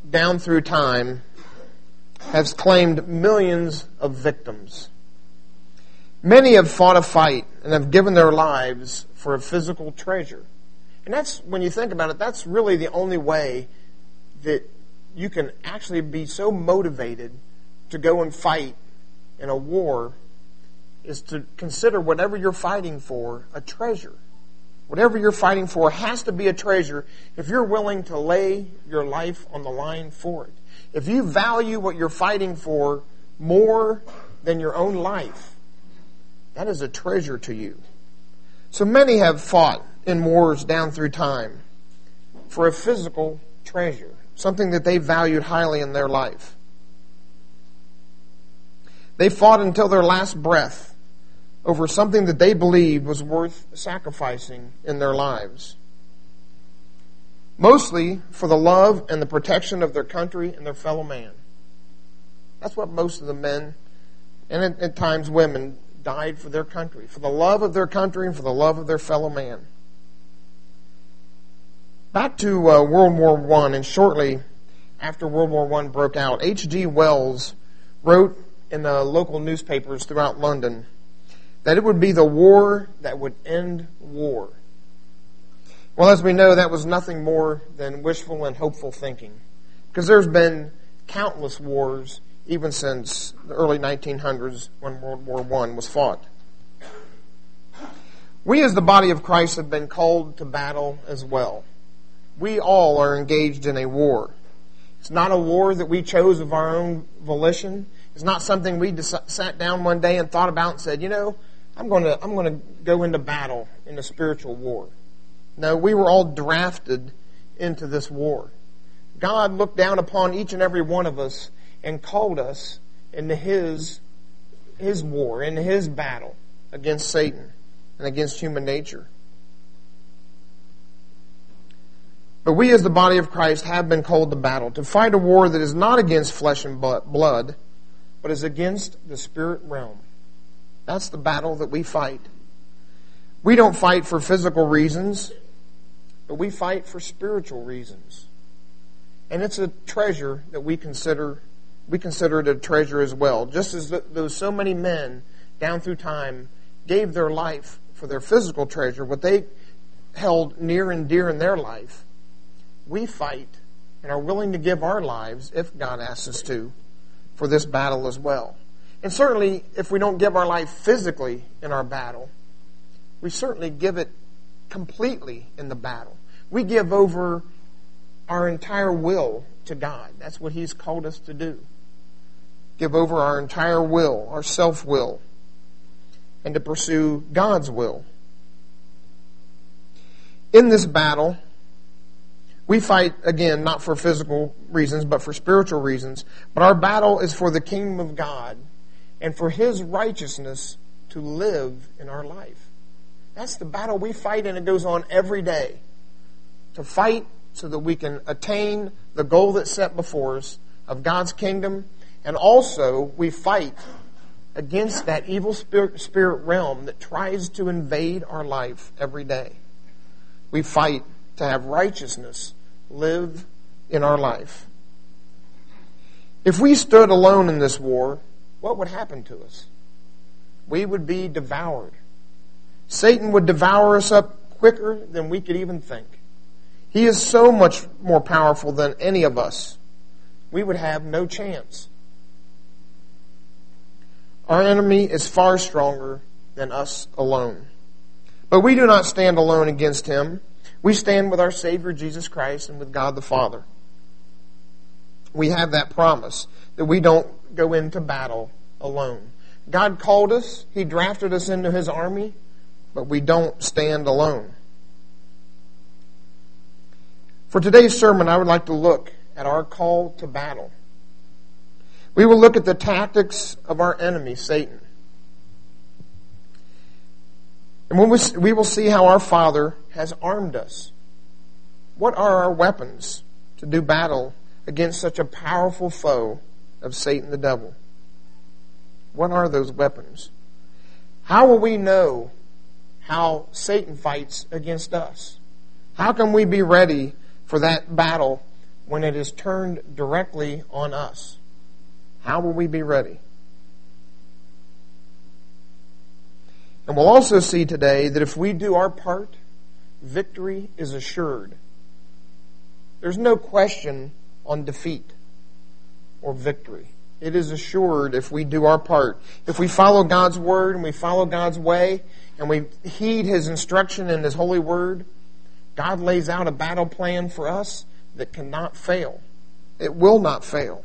down through time has claimed millions of victims. Many have fought a fight and have given their lives for a physical treasure. And that's, when you think about it, that's really the only way that you can actually be so motivated to go and fight in a war, is to consider whatever you're fighting for a treasure. Whatever you're fighting for has to be a treasure if you're willing to lay your life on the line for it. If you value what you're fighting for more than your own life, that is a treasure to you. So many have fought in wars down through time for a physical treasure, something that they valued highly in their life. They fought until their last breath over something that they believed was worth sacrificing in their lives. Mostly for the love and the protection of their country and their fellow man. That's what most of the men, and at times women, died for their country, for the love of their country and for the love of their fellow man. Back to World War I, and shortly after World War I broke out, H.G. Wells wrote in the local newspapers throughout London that it would be the war that would end war. Well, as we know, that was nothing more than wishful and hopeful thinking, because there's been countless wars even since the early 1900s when World War I was fought. We as the body of Christ have been called to battle as well. We all are engaged in a war. It's not a war that we chose of our own volition. It's not something we sat down one day and thought about and said, I'm going to go into battle in a spiritual war. No, we were all drafted into this war. God looked down upon each and every one of us and called us into His war, into His battle against Satan and against human nature. But we as the body of Christ have been called to battle, to fight a war that is not against flesh and blood, but is against the spirit realm. That's the battle that we fight. We don't fight for physical reasons, but we fight for spiritual reasons. And it's a treasure that we consider it a treasure as well. Just as those so many men down through time gave their life for their physical treasure, what they held near and dear in their life, we fight and are willing to give our lives, if God asks us to, for this battle as well. And certainly, if we don't give our life physically in our battle, we certainly give it completely in the battle. We give over our entire will to God. That's what He's called us to do. Give over our entire will, our self-will, and to pursue God's will. In this battle, we fight, again, not for physical reasons, but for spiritual reasons. But our battle is for the kingdom of God and for His righteousness to live in our life. That's the battle we fight, and it goes on every day. To fight so that we can attain the goal that's set before us of God's kingdom. And also, we fight against that evil spirit realm that tries to invade our life every day. We fight to have righteousness live in our life. If we stood alone in this war, what would happen to us? We would be devoured. Satan would devour us up quicker than we could even think. He is so much more powerful than any of us. We would have no chance. Our enemy is far stronger than us alone. But we do not stand alone against him. We stand with our Savior Jesus Christ and with God the Father. We have that promise that we don't go into battle alone. God called us. He drafted us into His army, but we don't stand alone. For today's sermon, I would like to look at our call to battle. We will look at the tactics of our enemy, Satan. And we will see how our Father has armed us. What are our weapons to do battle against such a powerful foe of Satan the devil? What are those weapons? How will we know how Satan fights against us? How can we be ready for that battle when it is turned directly on us? How will we be ready? And we'll also see today that if we do our part, victory is assured. There's no question on defeat or victory. It is assured if we do our part. If we follow God's word and we follow God's way and we heed His instruction in His holy word, God lays out a battle plan for us that cannot fail. It will not fail.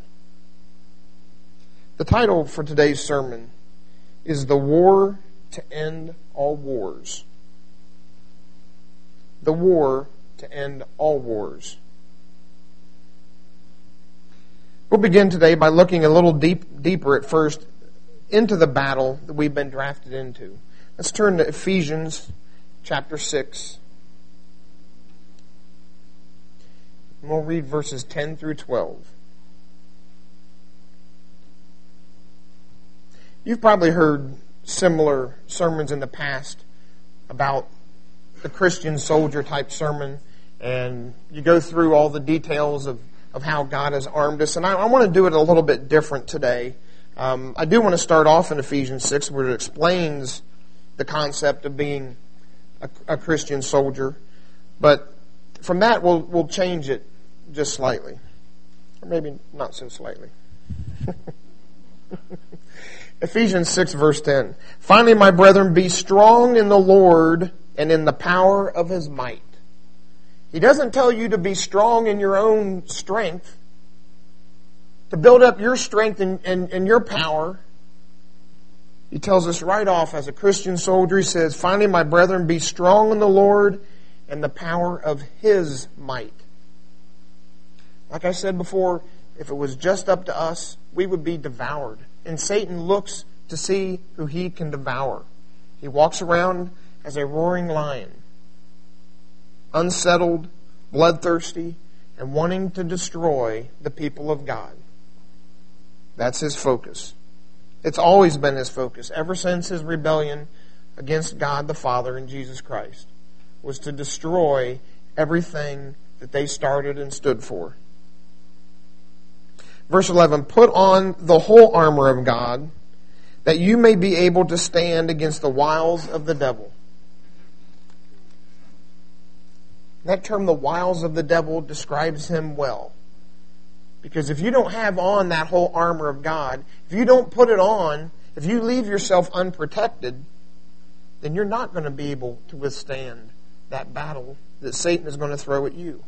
The title for today's sermon is The War to End All Wars. The War to End All Wars. We'll begin today by looking a little deeper at first into the battle that we've been drafted into. Let's turn to Ephesians chapter 6. And we'll read verses 10 through 12. You've probably heard similar sermons in the past about the Christian soldier type sermon, and you go through all the details of how God has armed us. And I want to do it a little bit different today. I do want to start off in Ephesians 6 where it explains the concept of being a Christian soldier. But from that, we'll change it just slightly. Or maybe not so slightly. Ephesians 6 verse 10. Finally, my brethren, be strong in the Lord and in the power of His might. He doesn't tell you to be strong in your own strength, to build up your strength and your power. He tells us right off as a Christian soldier, he says, finally, my brethren, be strong in the Lord and the power of His might. Like I said before, if it was just up to us, we would be devoured. And Satan looks to see who he can devour. He walks around as a roaring lion, unsettled, bloodthirsty, and wanting to destroy the people of God. That's his focus. It's always been his focus, ever since his rebellion against God the Father and Jesus Christ, was to destroy everything that they started and stood for. Verse 11, put on the whole armor of God, that you may be able to stand against the wiles of the devil. That term, the wiles of the devil, describes him well. Because if you don't have on that whole armor of God, if you don't put it on, if you leave yourself unprotected, then you're not going to be able to withstand that battle that Satan is going to throw at you.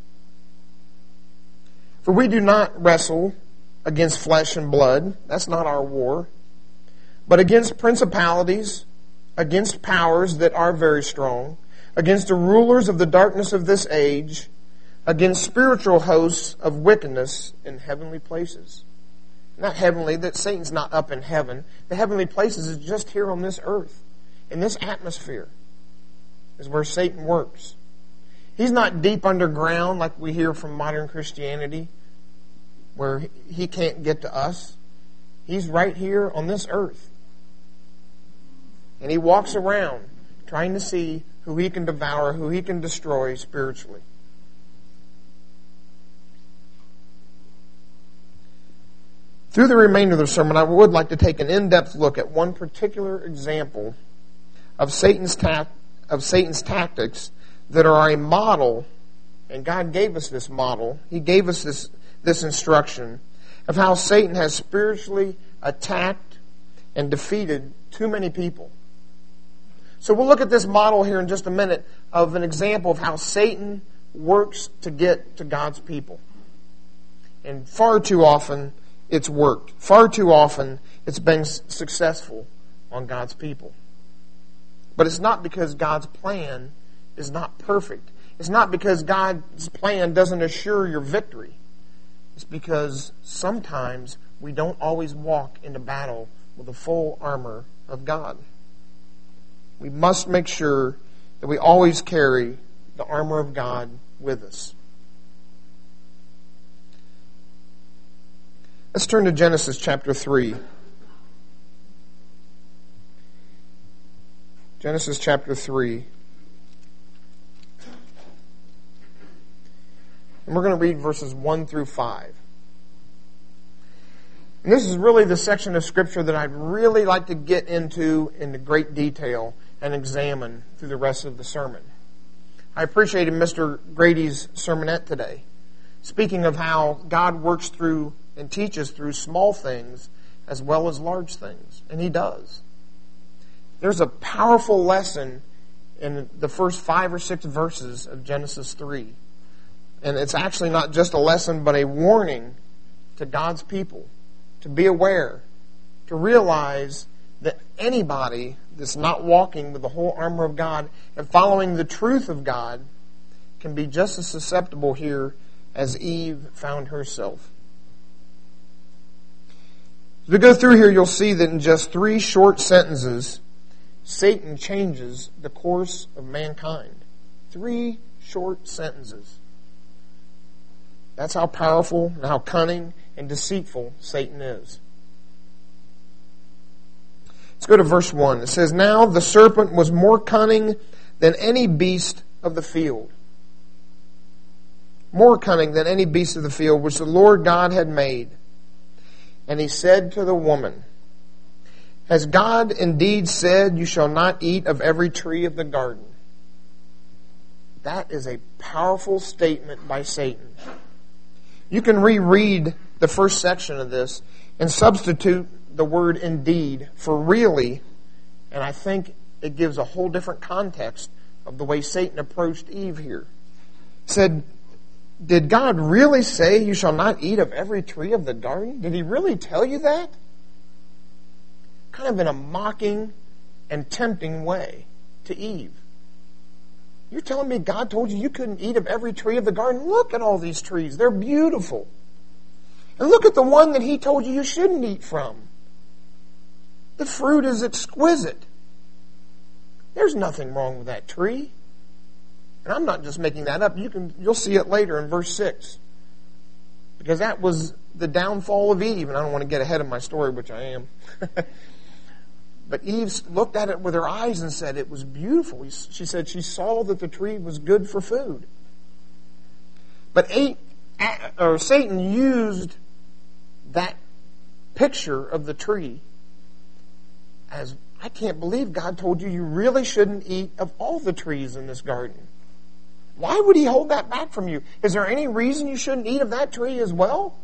For we do not wrestle against flesh and blood. That's not our war. But against principalities, against powers that are very strong, against the rulers of the darkness of this age, against spiritual hosts of wickedness in heavenly places. Not heavenly, that Satan's not up in heaven. The heavenly places is just here on this earth. In this atmosphere is where Satan works. He's not deep underground like we hear from modern Christianity, where he can't get to us. He's right here on this earth. And he walks around trying to see who he can devour, who he can destroy spiritually. Through the remainder of the sermon, I would like to take an in-depth look at one particular example of Satan's tactics that are a model, and God gave us this model. He gave us this instruction of how Satan has spiritually attacked and defeated too many people. So we'll look at this model here in just a minute of an example of how Satan works to get to God's people. And far too often it's worked. Far too often it's been successful on God's people. But it's not because God's plan is not perfect. It's not because God's plan doesn't assure your victory. It's because sometimes we don't always walk into battle with the full armor of God. We must make sure that we always carry the armor of God with us. Let's turn to Genesis chapter 3. Genesis chapter 3. And we're going to read verses 1 through 5. And this is really the section of Scripture that I'd really like to get into great detail and examine through the rest of the sermon. I appreciated Mr. Grady's sermonette today, speaking of how God works through and teaches through small things as well as large things. And He does. There's a powerful lesson in the first 5 or 6 verses of Genesis 3. And it's actually not just a lesson, but a warning to God's people to be aware, to realize that anybody that's not walking with the whole armor of God and following the truth of God can be just as susceptible here as Eve found herself. As we go through here, you'll see that in just 3 short sentences, Satan changes the course of mankind. 3 short sentences. That's how powerful and how cunning and deceitful Satan is. Let's go to verse 1. It says, "Now the serpent was more cunning than any beast of the field." More cunning than any beast of the field which the Lord God had made. And he said to the woman, "Has God indeed said, you shall not eat of every tree of the garden?" That is a powerful statement by Satan. You can reread the first section of this and substitute the word indeed for really, and I think it gives a whole different context of the way Satan approached Eve here. He said, did God really say you shall not eat of every tree of the garden? Did He really tell you that? Kind of in a mocking and tempting way to Eve. You're telling me God told you couldn't eat of every tree of the garden? Look at all these trees. They're beautiful. And look at the one that He told you shouldn't eat from. The fruit is exquisite. There's nothing wrong with that tree. And I'm not just making that up. You'll see it later in verse 6. Because that was the downfall of Eve. And I don't want to get ahead of my story, which I am. But Eve looked at it with her eyes and said it was beautiful. She said she saw that the tree was good for food. But Satan used that picture of the tree as, I can't believe God told you really shouldn't eat of all the trees in this garden. Why would He hold that back from you? Is there any reason you shouldn't eat of that tree as well?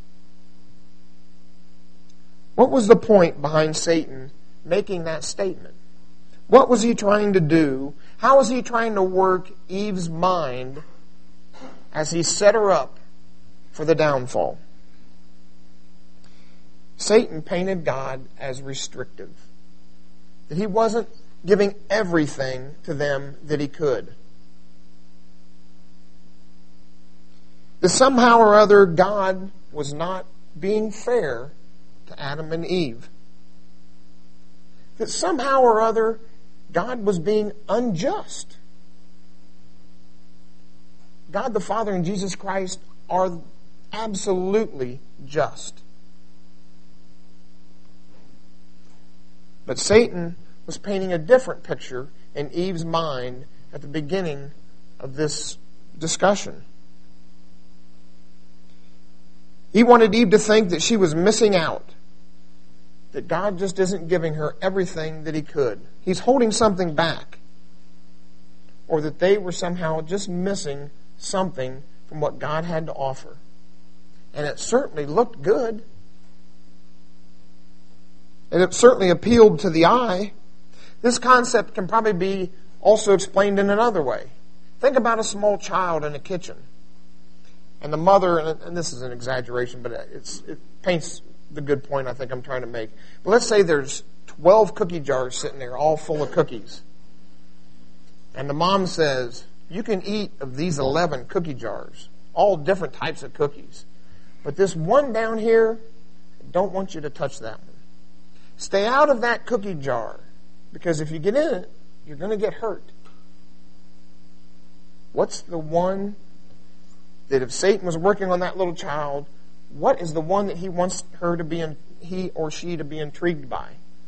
What was the point behind Satan making that statement? What was he trying to do? How was he trying to work Eve's mind as he set her up for the downfall? Satan painted God as restrictive. That He wasn't giving everything to them that He could. That somehow or other God was not being fair to Adam and Eve. That somehow or other God was being unjust. God the Father and Jesus Christ are absolutely just. But Satan was painting a different picture in Eve's mind at the beginning of this discussion. He wanted Eve to think that she was missing out. That God just isn't giving her everything that He could. He's holding something back. Or that they were somehow just missing something from what God had to offer. And it certainly looked good. And it certainly appealed to the eye. This concept can probably be also explained in another way. Think about a small child in a kitchen. And the mother, and this is an exaggeration, but it paints the good point I think I'm trying to make. But let's say there's 12 cookie jars sitting there, all full of cookies. And the mom says, you can eat of these 11 cookie jars, all different types of cookies. But this one down here, I don't want you to touch that one. Stay out of that cookie jar, because if you get in it, you're going to get hurt. What's the one that if Satan was working on that little child, what is the one that he wants her to be, he or she to be intrigued by?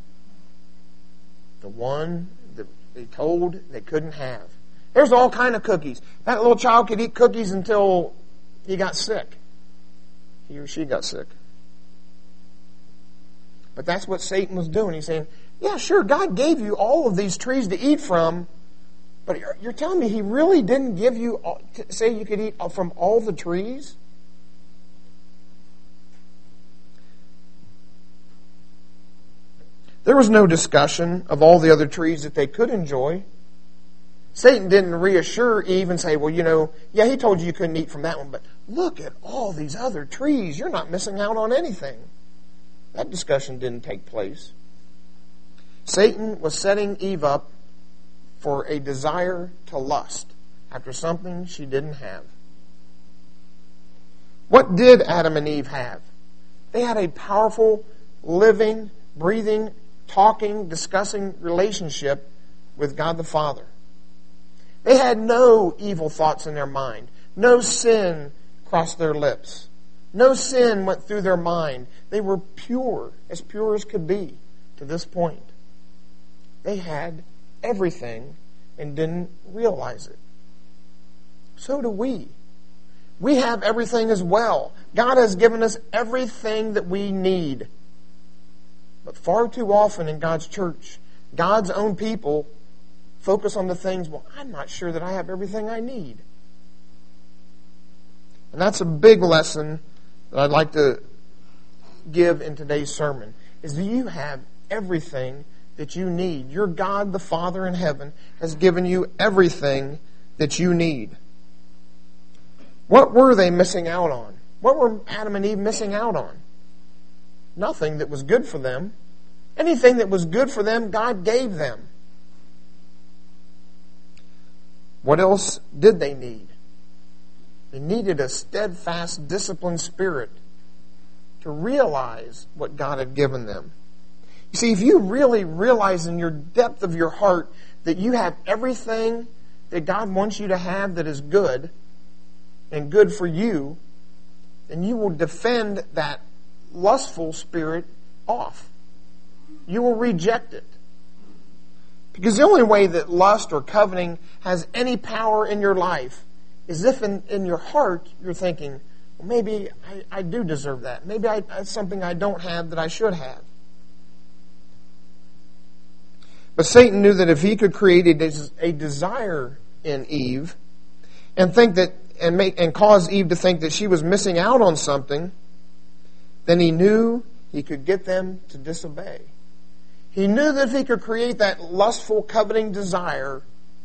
The one that they told they couldn't have. There's all kind of cookies. That little child could eat cookies until he got sick. He or she got sick. But that's what Satan was doing. He's saying, yeah, sure, God gave you all of these trees to eat from, but you're telling me He really didn't give you, say you could eat from all the trees? There was no discussion of all the other trees that they could enjoy. Satan didn't reassure Eve and say, well, yeah, he told you couldn't eat from that one, but look at all these other trees. You're not missing out on anything. That discussion didn't take place. Satan was setting Eve up for a desire to lust after something she didn't have. What did Adam and Eve have? They had a powerful, living, breathing, talking, discussing relationship with God the Father. They had no evil thoughts in their mind. No sin crossed their lips. No sin went through their mind. They were pure as could be to this point. They had everything and didn't realize it. So do we. We have everything as well. God has given us everything that we need. But far too often in God's church, God's own people focus on the things, well, I'm not sure that I have everything I need. And that's a big lesson that I'd like to give in today's sermon, is that you have everything that you need. Your God, the Father in heaven, has given you everything that you need. What were they missing out on? What were Adam and Eve missing out on? Nothing that was good for them. Anything that was good for them, God gave them. What else did they need? They needed a steadfast, disciplined spirit to realize what God had given them. You see, if you really realize in your depth of your heart that you have everything that God wants you to have that is good and good for you, then you will defend that lustful spirit off. You will reject it. Because the only way that lust or coveting has any power in your life is if in your heart you're thinking, well, maybe I do deserve that. Maybe that's something I don't have that I should have. But Satan knew that if he could create a desire in Eve and think that and cause Eve to think that she was missing out on something, then he knew he could get them to disobey. He knew that if he could create that lustful, coveting desire,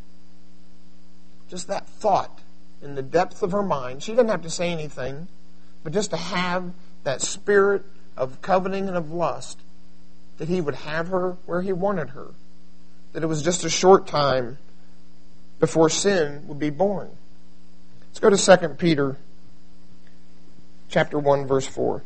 just that thought in the depth of her mind, she didn't have to say anything, but just to have that spirit of coveting and of lust, that he would have her where he wanted her. That it was just a short time before sin would be born. Let's go to 2 Peter chapter 1, verse 4.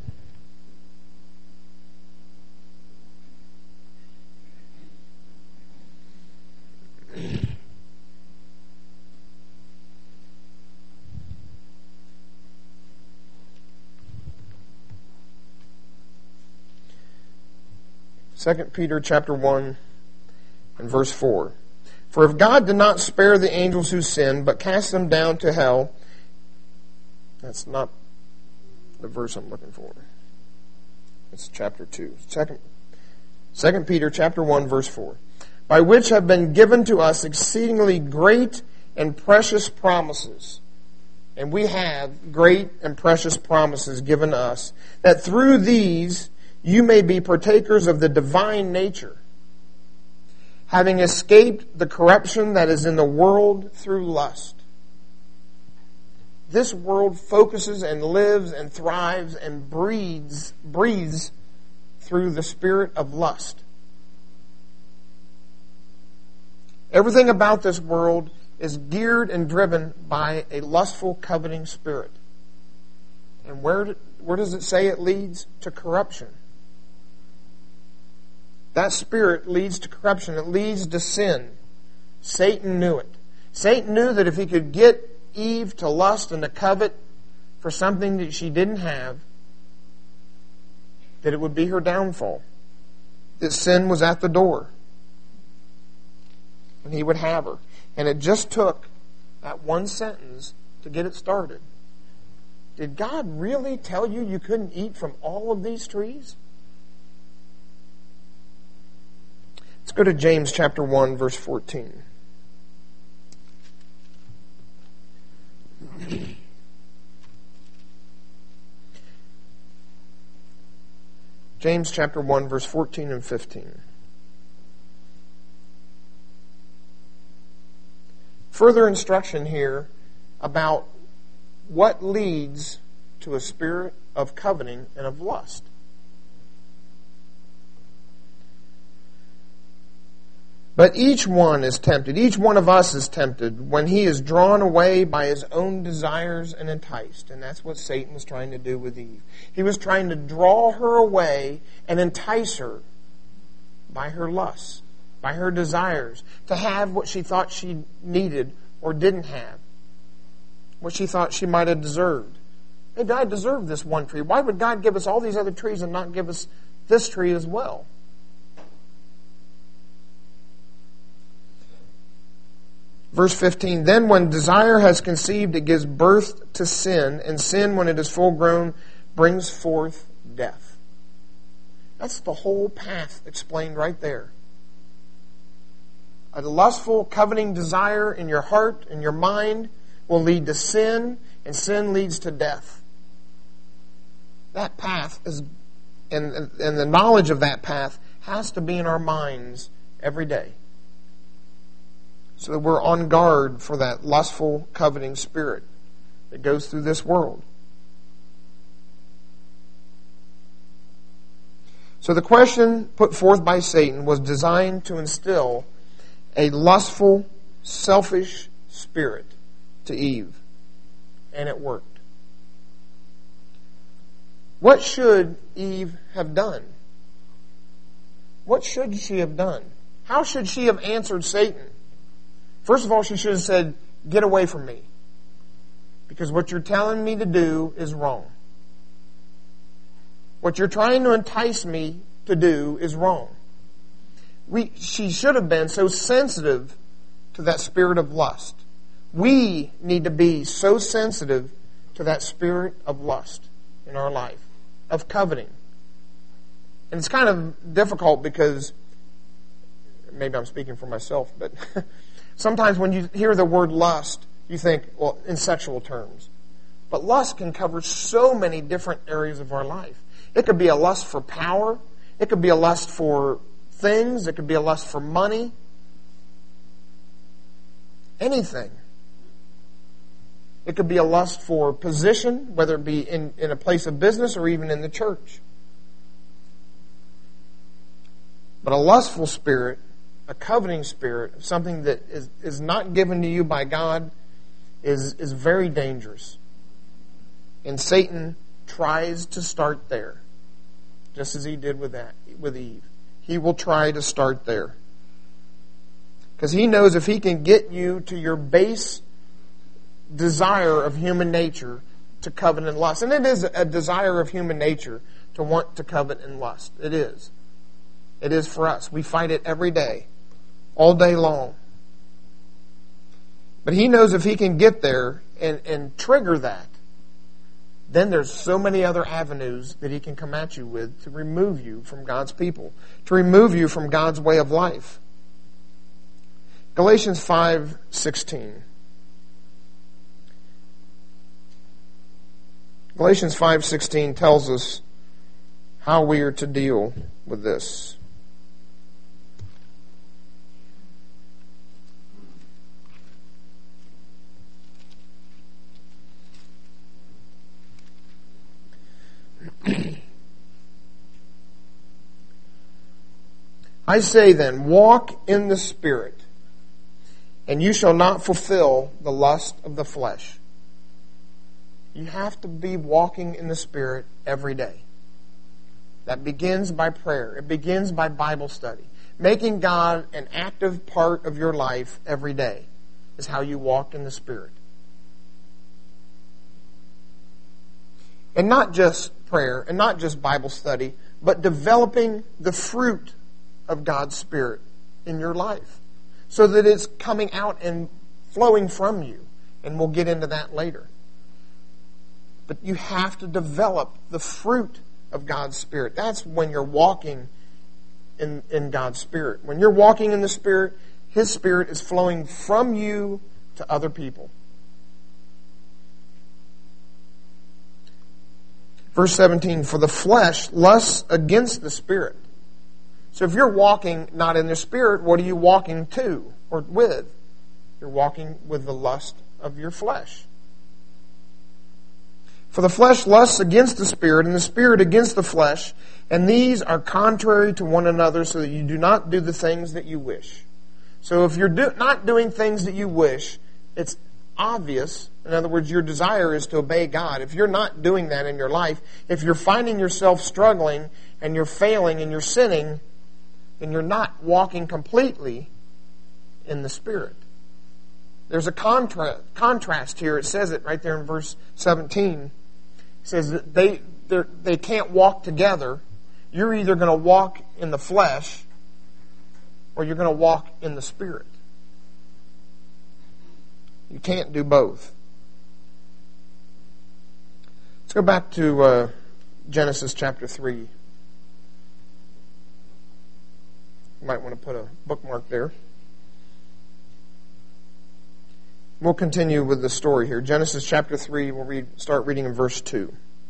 Second Peter chapter 1 and verse 4. For if God did not spare the angels who sinned, but cast them down to hell, that's not the verse I'm looking for. It's chapter 2. Second Peter chapter 1 verse 4. By which have been given to us exceedingly great and precious promises. And we have great and precious promises given us, that through these you may be partakers of the divine nature, having escaped the corruption that is in the world through lust. This world focuses and lives and thrives and breathes through the spirit of lust. Everything about this world is geared and driven by a lustful, coveting spirit. And where does it say it leads? To corruption. That spirit leads to corruption. It leads to sin. Satan knew it. Satan knew that if he could get Eve to lust and to covet for something that she didn't have, that it would be her downfall. That sin was at the door. And he would have her. And it just took that one sentence to get it started. did God really tell you you couldn't eat from all of these trees? Let's go to James chapter 1, verse 14. James chapter 1, verse 14 and 15. Further instruction here about what leads to a spirit of coveting and of lust. But each one is tempted, each one of us is tempted when he is drawn away by his own desires and enticed. And that's what Satan was trying to do with Eve. He was trying to draw her away and entice her by her lusts, by her desires, to have what she thought she needed or didn't have, what she thought she might have deserved. Maybe I deserve this one tree. Why would God give us all these other trees and not give us this tree as well? Verse 15, then when desire has conceived, it gives birth to sin, and sin, when it is full grown, brings forth death. That's the whole path explained right there. A lustful, coveting desire in your heart and your mind will lead to sin, and sin leads to death. That path is, and the knowledge of that path has to be in our minds every day, so that we're on guard for that lustful, coveting spirit that goes through this world. So the question put forth by Satan was designed to instill a lustful, selfish spirit to Eve. And it worked. What should Eve have done? What should she have done? How should she have answered Satan? First of all, she should have said, get away from me. Because what you're telling me to do is wrong. What you're trying to entice me to do is wrong. She should have been so sensitive to that spirit of lust. We need to be so sensitive to that spirit of lust in our life, of coveting. And it's kind of difficult because, maybe I'm speaking for myself, but sometimes when you hear the word lust, you think, well, in sexual terms. But lust can cover so many different areas of our life. It could be a lust for power. It could be a lust for things. It could be a lust for money. Anything. It could be a lust for position, whether it be in a place of business or even in the church. But a lustful spirit, a coveting spirit, something that is not given to you by God, is very dangerous. And Satan tries to start there, just as he did with Eve. He will try to start there. Because he knows if he can get you to your base desire of human nature to covet and lust. And it is a desire of human nature to want to covet and lust. It is. It is for us. We fight it every day, all day long. But he knows if he can get there and trigger that, then there's so many other avenues that he can come at you with to remove you from God's people, to remove you from God's way of life. Galatians 5:16. Galatians 5:16 tells us how we are to deal with this. I say then, walk in the Spirit, and you shall not fulfill the lust of the flesh. You have to be walking in the Spirit every day. That begins by prayer. It begins by Bible study. Making God an active part of your life every day is how you walk in the Spirit. And not just prayer, and not just Bible study, but developing the fruit of God's Spirit in your life, so that it's coming out and flowing from you. And we'll get into that later. But you have to develop the fruit of God's Spirit. That's when you're walking in God's Spirit. When you're walking in the Spirit, His Spirit is flowing from you to other people. Verse 17, for the flesh lusts against the Spirit. So if you're walking not in the Spirit, what are you walking to or with? You're walking with the lust of your flesh. For the flesh lusts against the Spirit, and the Spirit against the flesh, and these are contrary to one another, so that you do not do the things that you wish. So if you're not doing things that you wish, it's obvious. In other words, your desire is to obey God. If you're not doing that in your life, if you're finding yourself struggling, and you're failing, and you're sinning, then you're not walking completely in the Spirit. There's a contrast here. It says it right there in verse 17. It says that they can't walk together. You're either going to walk in the flesh or you're going to walk in the Spirit. You can't do both. Let's go back to Genesis chapter 3. You might want to put a bookmark there. We'll continue with the story here. Genesis chapter 3, we'll start reading in verse 2.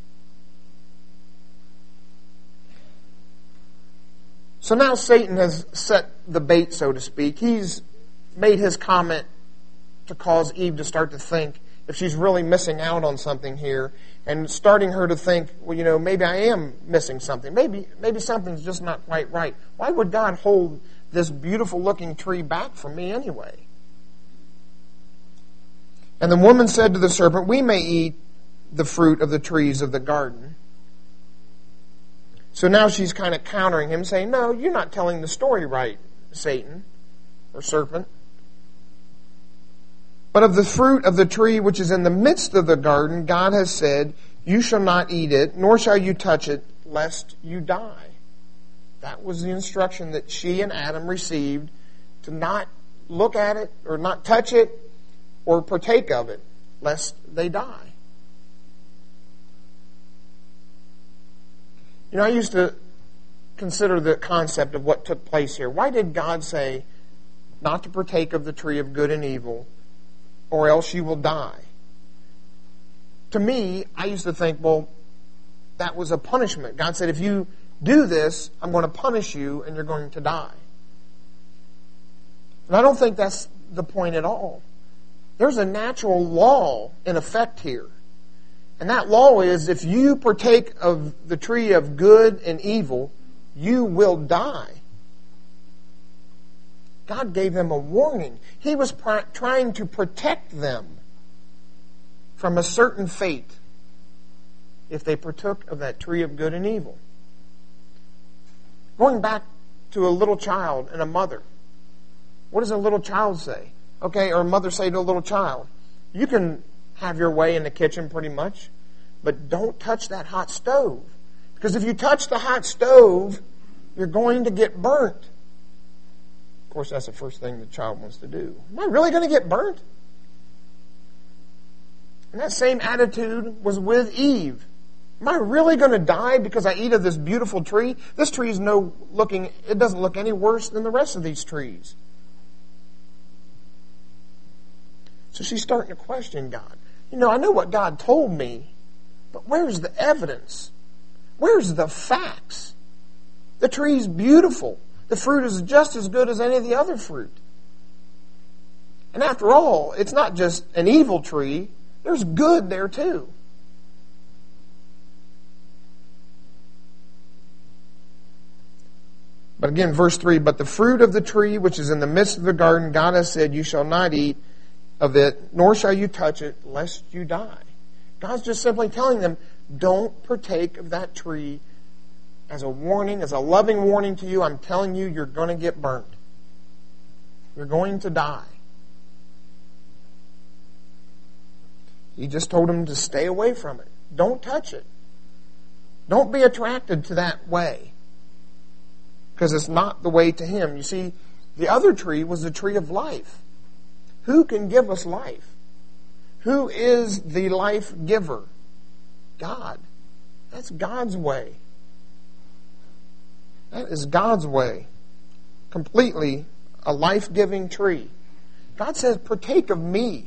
So now Satan has set the bait, so to speak. He's made his comment to cause Eve to start to think if she's really missing out on something here, and starting her to think, well, maybe I am missing something. Maybe something's just not quite right. Why would God hold this beautiful-looking tree back from me anyway? And the woman said to the serpent, we may eat the fruit of the trees of the garden. So now she's kind of countering him, saying, no, you're not telling the story right, Satan, or serpent. But of the fruit of the tree which is in the midst of the garden, God has said, you shall not eat it, nor shall you touch it, lest you die. That was the instruction that she and Adam received, to not look at it, or not touch it, or partake of it, lest they die. I used to consider the concept of what took place here. Why did God say not to partake of the tree of good and evil, or else you will die? To me, I used to think, well, that was a punishment. God said, if you do this, I'm going to punish you and you're going to die. And I don't think that's the point at all. There's a natural law in effect here. And that law is, if you partake of the tree of good and evil, you will die. God gave them a warning. He was trying to protect them from a certain fate if they partook of that tree of good and evil. Going back to a little child and a mother. What does a little child say? Okay, or a mother say to a little child, you can have your way in the kitchen pretty much, but don't touch that hot stove. Because if you touch the hot stove, you're going to get burnt. Of course, that's the first thing the child wants to do. Am I really going to get burnt? And that same attitude was with Eve. Am I really going to die because I eat of this beautiful tree? This tree is it doesn't look any worse than the rest of these trees. So she's starting to question God. I know what God told me, but where's the evidence? Where's the facts? The tree's beautiful. The fruit is just as good as any of the other fruit. And after all, it's not just an evil tree. There's good there too. But again, verse 3, but the fruit of the tree which is in the midst of the garden, God has said, you shall not eat of it, nor shall you touch it, lest you die. God's just simply telling them, don't partake of that tree as a warning, as a loving warning to you. I'm telling you, you're going to get burnt. You're going to die. He just told them to stay away from it. Don't touch it. Don't be attracted to that way, because it's not the way to Him. You see, the other tree was the tree of life. Who can give us life? Who is the life giver? God. That's God's way. That is God's way. Completely a life-giving tree. God says, partake of me.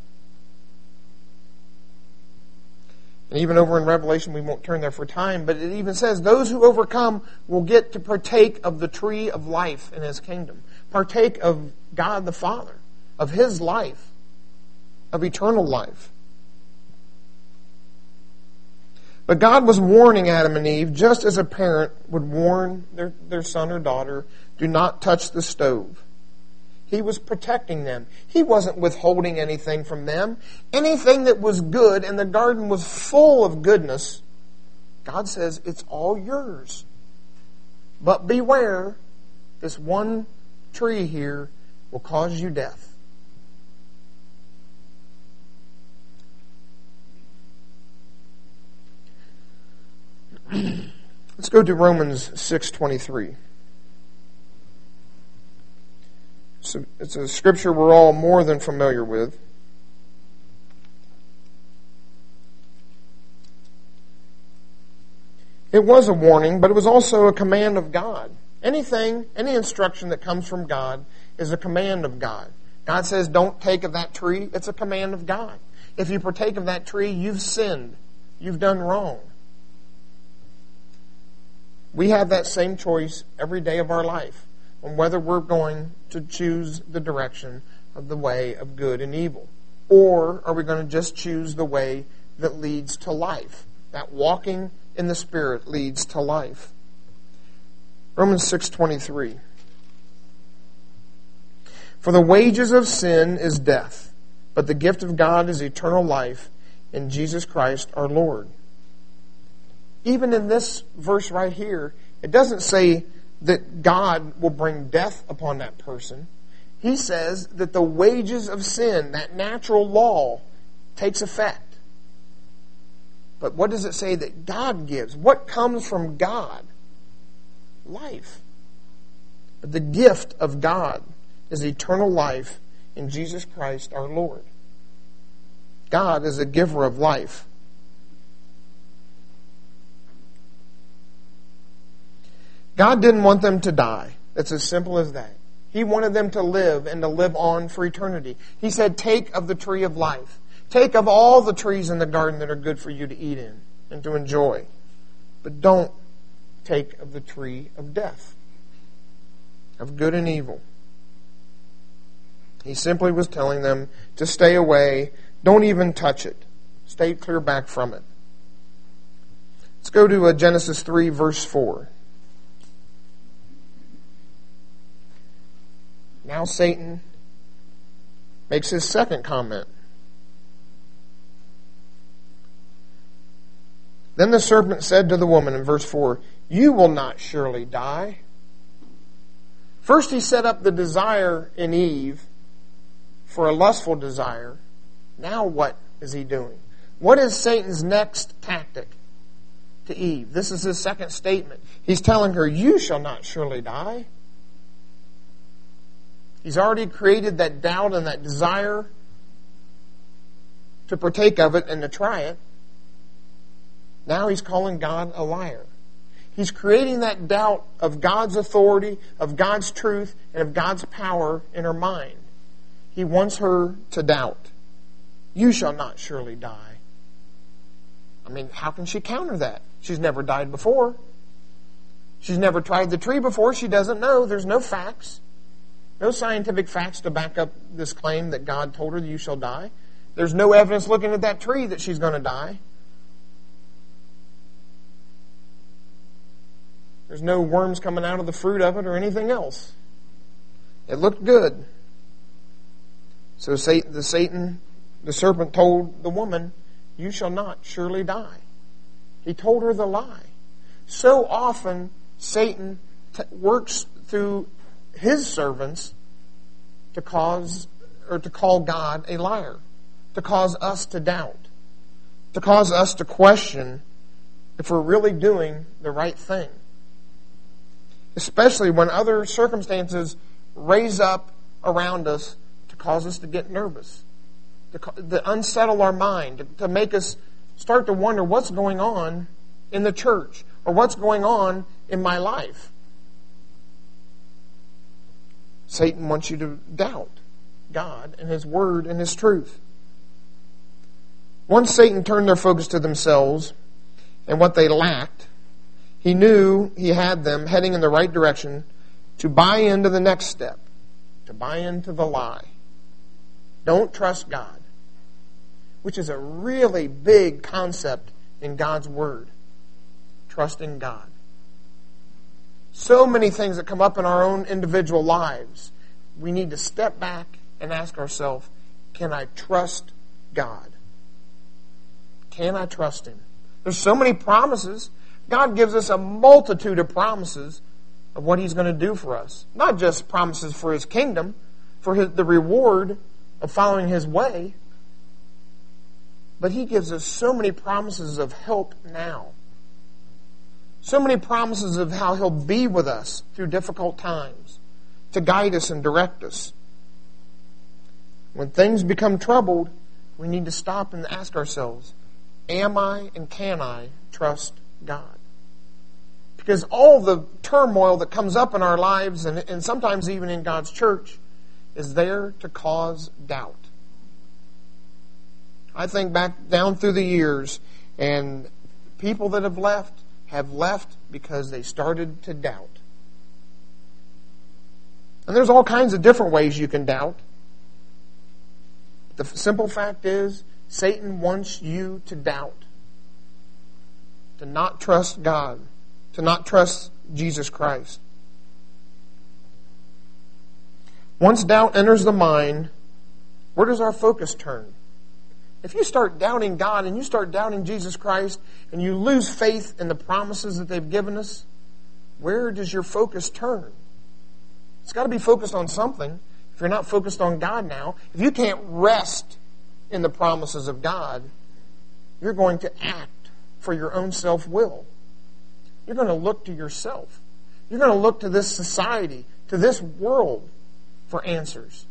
And even over in Revelation, we won't turn there for time, but it even says those who overcome will get to partake of the tree of life in His kingdom. Partake of God the Father, of His life, of eternal life. But God was warning Adam and Eve, just as a parent would warn their son or daughter, do not touch the stove. He was protecting them. He wasn't withholding anything from them. Anything that was good, and the garden was full of goodness, God says, it's all yours. But beware, this one tree here will cause you death. Let's go to Romans 6:23. So it's a scripture we're all more than familiar with. It was a warning, but it was also a command of God. Any instruction that comes from God is a command of God. God says, don't take of that tree. It's a command of God. If you partake of that tree, you've sinned. You've done wrong. We have that same choice every day of our life on whether we're going to choose the direction of the way of good and evil. Or are we going to just choose the way that leads to life? That walking in the Spirit leads to life. Romans 6:23. For the wages of sin is death, but the gift of God is eternal life in Jesus Christ our Lord. Even in this verse right here, it doesn't say that God will bring death upon that person. He says that the wages of sin, that natural law, takes effect. But what does it say that God gives? What comes from God? Life. But the gift of God is eternal life in Jesus Christ our Lord. God is a giver of life. God didn't want them to die. It's as simple as that. He wanted them to live and to live on for eternity. He said, take of the tree of life. Take of all the trees in the garden that are good for you to eat in and to enjoy. But don't take of the tree of death, of good and evil. He simply was telling them to stay away. Don't even touch it. Stay clear back from it. Let's go to Genesis 3, verse 4. Now Satan makes his second comment. Then the serpent said to the woman in verse 4, you will not surely die. First he set up the desire in Eve for a lustful desire. Now what is he doing? What is Satan's next tactic to Eve? This is his second statement. He's telling her, you shall not surely die. He's already created that doubt and that desire to partake of it and to try it. Now he's calling God a liar. He's creating that doubt of God's authority, of God's truth, and of God's power in her mind. He wants her to doubt. You shall not surely die. I mean, how can she counter that? She's never died before. She's never tried the tree before. She doesn't know. There's no facts. No scientific facts to back up this claim that God told her that you shall die. There's no evidence looking at that tree that she's going to die. There's no worms coming out of the fruit of it or anything else. It looked good. So the serpent told the woman, you shall not surely die. He told her the lie. So often Satan works through his servants to call God a liar, to cause us to doubt, to cause us to question if we're really doing the right thing. Especially when other circumstances raise up around us to cause us to get nervous, to unsettle our mind, to make us start to wonder what's going on in the church or what's going on in my life. Satan wants you to doubt God and His Word and His truth. Once Satan turned their focus to themselves and what they lacked, he knew he had them heading in the right direction to buy into the next step, to buy into the lie. Don't trust God, which is a really big concept in God's Word. Trusting God. So many things that come up in our own individual lives. We need to step back and ask ourselves, can I trust God? Can I trust Him? There's so many promises. God gives us a multitude of promises of what He's going to do for us. Not just promises for His kingdom, for the reward of following His way, but He gives us so many promises of help now. So many promises of how He'll be with us through difficult times, to guide us and direct us. When things become troubled, we need to stop and ask ourselves, am I and can I trust God? Because all the turmoil that comes up in our lives, and sometimes even in God's church, is there to cause doubt. I think back down through the years, and people that have left because they started to doubt. And there's all kinds of different ways you can doubt. The simple fact is, Satan wants you to doubt. To not trust God. To not trust Jesus Christ. Once doubt enters the mind, where does our focus turn? If you start doubting God and you start doubting Jesus Christ and you lose faith in the promises that they've given us, where does your focus turn? It's got to be focused on something. If you're not focused on God now, if you can't rest in the promises of God, you're going to act for your own self-will. You're going to look to yourself. You're going to look to this society, to this world for answers.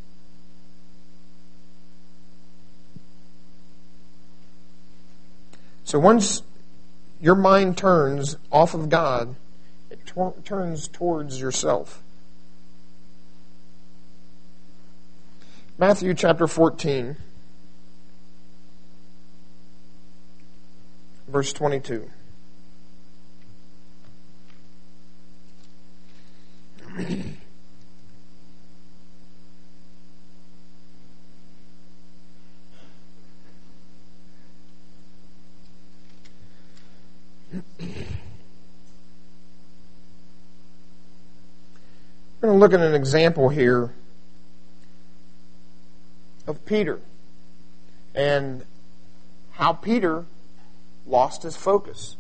So once your mind turns off of God, it turns towards yourself. Matthew chapter 14, verse 22. We're going to look at an example here of Peter and how Peter lost his focus.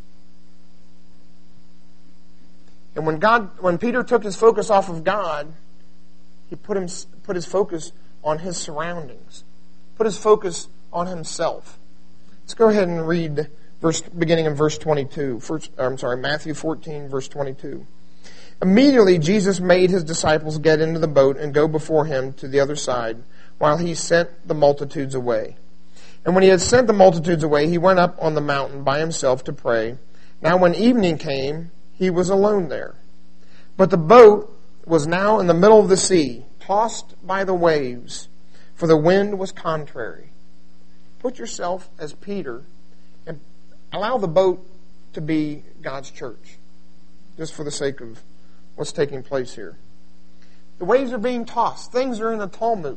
And when Peter took his focus off of God, he put his focus on his surroundings, put his focus on himself. Let's go ahead and read beginning in verse 22. Matthew 14, verse 22. Immediately Jesus made His disciples get into the boat and go before Him to the other side, while He sent the multitudes away. And when He had sent the multitudes away, He went up on the mountain by Himself to pray. Now when evening came, He was alone there. But the boat was now in the middle of the sea, tossed by the waves, for the wind was contrary. Put yourself as Peter and allow the boat to be God's church, just for the sake of what's taking place here. The waves are being tossed. Things are in a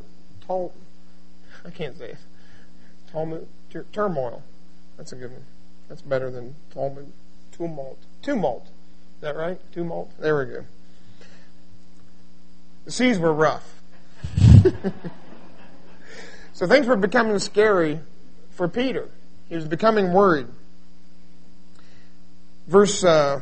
I can't say it. Turmoil. That's a good one. That's better than Talmud. Tumult. Is that right? Tumult? There we go. The seas were rough. So things were becoming scary for Peter. He was becoming worried. Verse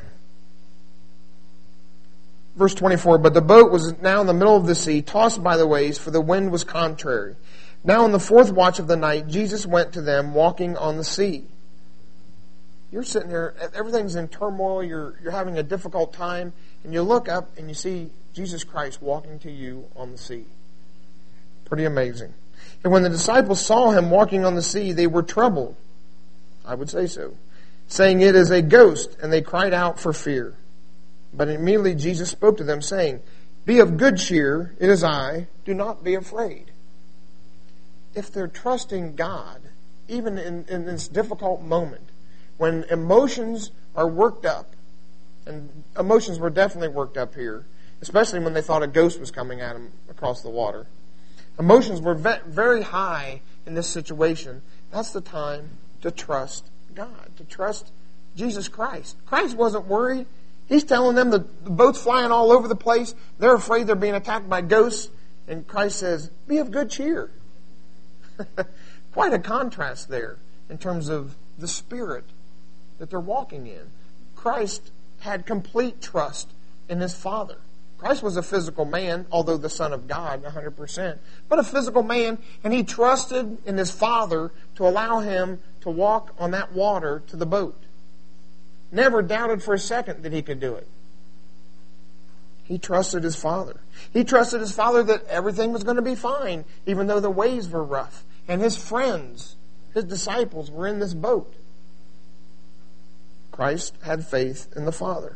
24, but the boat was now in the middle of the sea, tossed by the waves, for the wind was contrary. Now in the fourth watch of the night, Jesus went to them walking on the sea. You're sitting there, everything's in turmoil, you're having a difficult time, and you look up and you see Jesus Christ walking to you on the sea. Pretty amazing. And when the disciples saw Him walking on the sea, they were troubled I would say so. Saying, "It is a ghost," and they cried out for fear. But immediately Jesus spoke to them, saying, "Be of good cheer, it is I, do not be afraid." If they're trusting God, even in this difficult moment, when emotions are worked up, and emotions were definitely worked up here, especially when they thought a ghost was coming at them across the water. Emotions were very high in this situation. That's the time to trust God, to trust Jesus Christ. Christ wasn't worried. He's telling them the boat's flying all over the place. They're afraid they're being attacked by ghosts. And Christ says, "Be of good cheer." Quite a contrast there in terms of the spirit that they're walking in. Christ had complete trust in his Father. Christ was a physical man, although the Son of God, 100%, but a physical man, and he trusted in his Father to allow him to walk on that water to the boat. Never doubted for a second that he could do it. He trusted his Father. He trusted his Father that everything was going to be fine, even though the waves were rough. And his friends, his disciples, were in this boat. Christ had faith in the Father.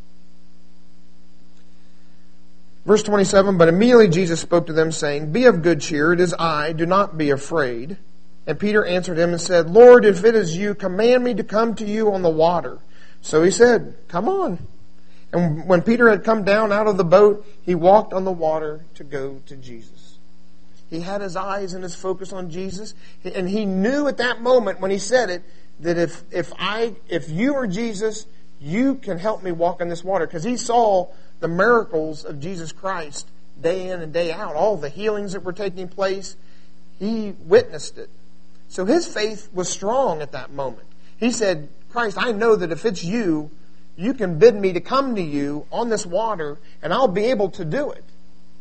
Verse 27, "But immediately Jesus spoke to them, saying, 'Be of good cheer, it is I, do not be afraid.' And Peter answered him and said, 'Lord, if it is you, command me to come to you on the water.' So he said, 'Come on.' And when Peter had come down out of the boat, he walked on the water to go to Jesus." He had his eyes and his focus on Jesus, and he knew at that moment when he said it, that if you are Jesus, you can help me walk on this water. Because he saw the miracles of Jesus Christ day in and day out, all the healings that were taking place. He witnessed it. So his faith was strong at that moment. He said, "Christ, I know that if it's you, you can bid me to come to you on this water, and I'll be able to do it."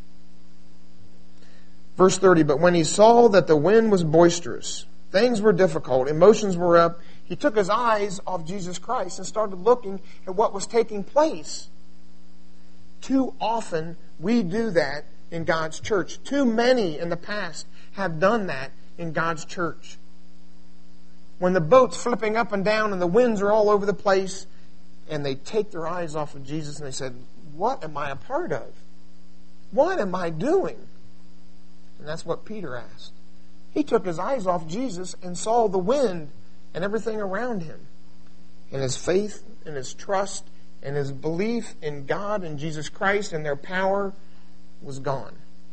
Verse 30, "But when he saw that the wind was boisterous, things were difficult, emotions were up, he took his eyes off Jesus Christ and started looking at what was taking place." Too often we do that in God's church. Too many in the past have done that in God's church. When the boat's flipping up and down and the winds are all over the place, and they take their eyes off of Jesus and they said, "What am I a part of? What am I doing?" And that's what Peter asked. He took his eyes off Jesus and saw the wind and everything around him. And his faith and his trust and his belief in God and Jesus Christ and their power was gone.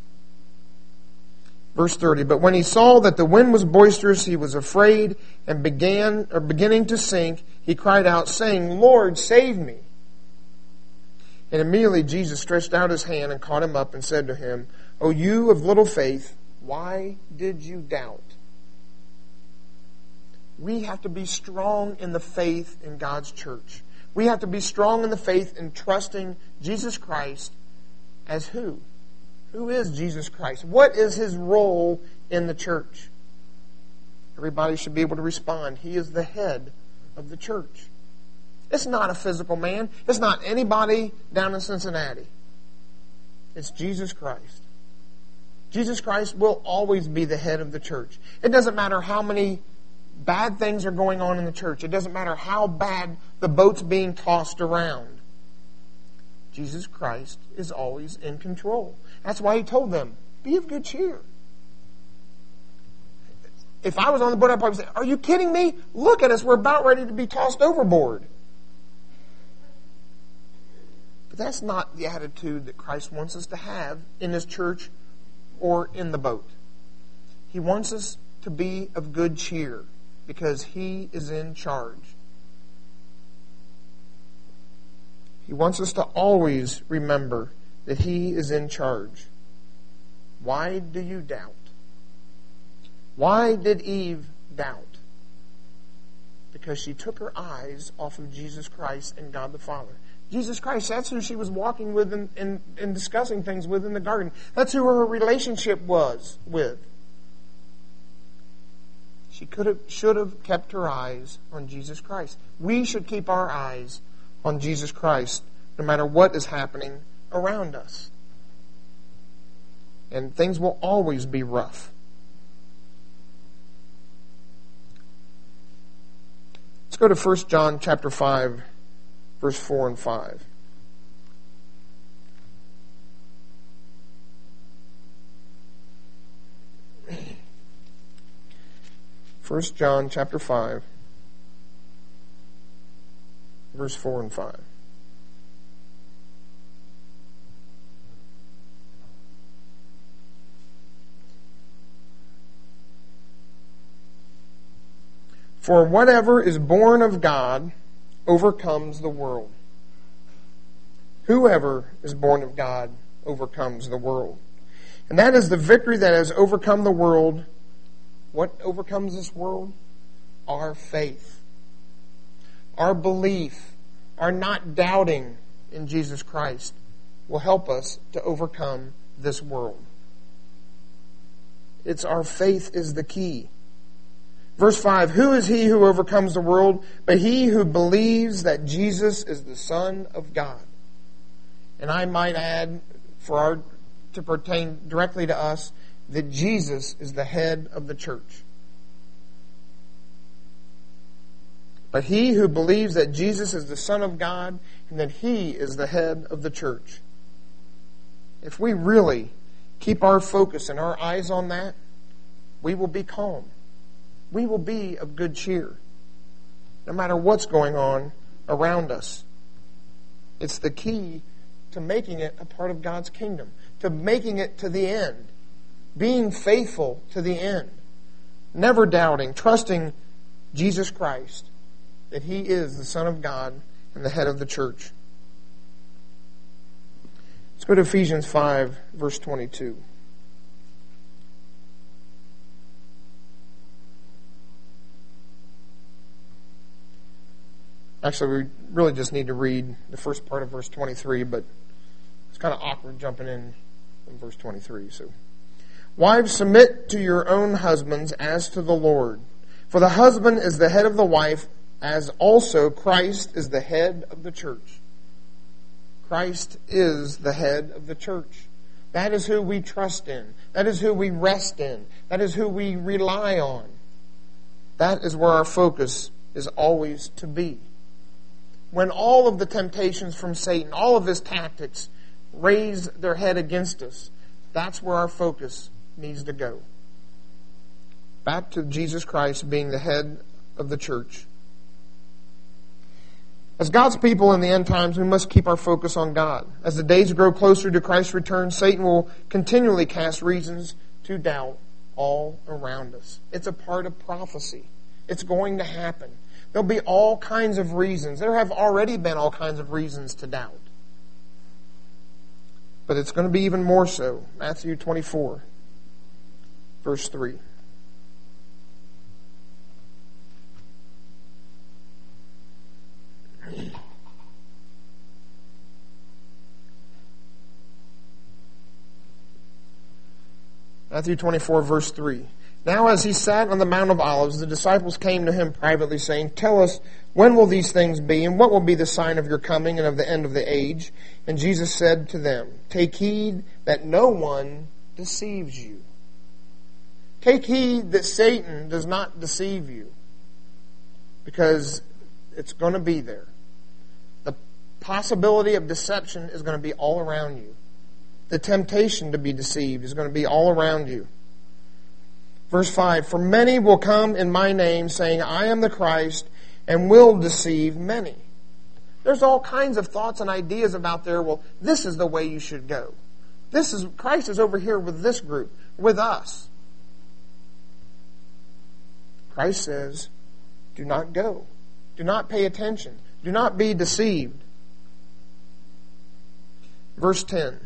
Verse 30, "But when he saw that the wind was boisterous, he was afraid and beginning to sink, he cried out, saying, 'Lord, save me.' And immediately Jesus stretched out his hand and caught him up and said to him, 'O you of little faith, why did you doubt?'" We have to be strong in the faith in God's church. We have to be strong in the faith in trusting Jesus Christ as who? Who is Jesus Christ? What is his role in the church? Everybody should be able to respond. He is the head of the church. It's not a physical man. It's not anybody down in Cincinnati. It's Jesus Christ. Jesus Christ will always be the head of the church. It doesn't matter how many bad things are going on in the church. It doesn't matter how bad the boat's being tossed around. Jesus Christ is always in control. That's why he told them, "Be of good cheer." If I was on the boat, I'd probably say, "Are you kidding me? Look at us. We're about ready to be tossed overboard." But that's not the attitude that Christ wants us to have in his church or in the boat. He wants us to be of good cheer because he is in charge. He wants us to always remember that he is in charge. Why do you doubt? Why did Eve doubt? Because she took her eyes off of Jesus Christ and God the Father. Jesus Christ, that's who she was walking with and discussing things with in the garden. That's who her relationship was with. She should have kept her eyes on Jesus Christ. We should keep our eyes on Jesus Christ no matter what is happening around us. And things will always be rough. Let's go to 1 John chapter 5, verse 4 and 5. First John chapter 5, verse 4 and 5. For whatever is born of God overcomes the world. Whoever is born of God overcomes the world. And that is the victory that has overcome the world. What overcomes this world? Our faith. Our belief, our not doubting in Jesus Christ will help us to overcome this world. It's our faith is the key. Verse 5, who is he who overcomes the world but he who believes that Jesus is the Son of God? And I might add, to pertain directly to us, that Jesus is the head of the church. But he who believes that Jesus is the Son of God and that he is the head of the church. If we really keep our focus and our eyes on that, we will be calm. We will be of good cheer, no matter what's going on around us. It's the key to making it a part of God's kingdom, to making it to the end, being faithful to the end, never doubting, trusting Jesus Christ, that he is the Son of God and the head of the church. Let's go to Ephesians 5, verse 22. Actually, we really just need to read the first part of verse 23, but it's kind of awkward jumping in verse 23. So, wives, submit to your own husbands as to the Lord. For the husband is the head of the wife, as also Christ is the head of the church. Christ is the head of the church. That is who we trust in. That is who we rest in. That is who we rely on. That is where our focus is always to be. When all of the temptations from Satan, all of his tactics raise their head against us, that's where our focus needs to go. Back to Jesus Christ being the head of the church. As God's people in the end times, we must keep our focus on God. As the days grow closer to Christ's return, Satan will continually cast reasons to doubt all around us. It's a part of prophecy. It's going to happen. There'll be all kinds of reasons. There have already been all kinds of reasons to doubt. But it's going to be even more so. Matthew 24, verse 3. Matthew 24, verse 3. Now as he sat on the Mount of Olives, the disciples came to him privately, saying, Tell us, when will these things be, and what will be the sign of your coming and of the end of the age? And Jesus said to them, Take heed that no one deceives you. Take heed that Satan does not deceive you, because it's going to be there. The possibility of deception is going to be all around you. The temptation to be deceived is going to be all around you. Verse 5, For many will come in my name, saying, I am the Christ, and will deceive many. There's all kinds of thoughts and ideas about there, well, this is the way you should go. Christ is over here with this group, with us. Christ says, do not go. Do not pay attention. Do not be deceived. Verse 10.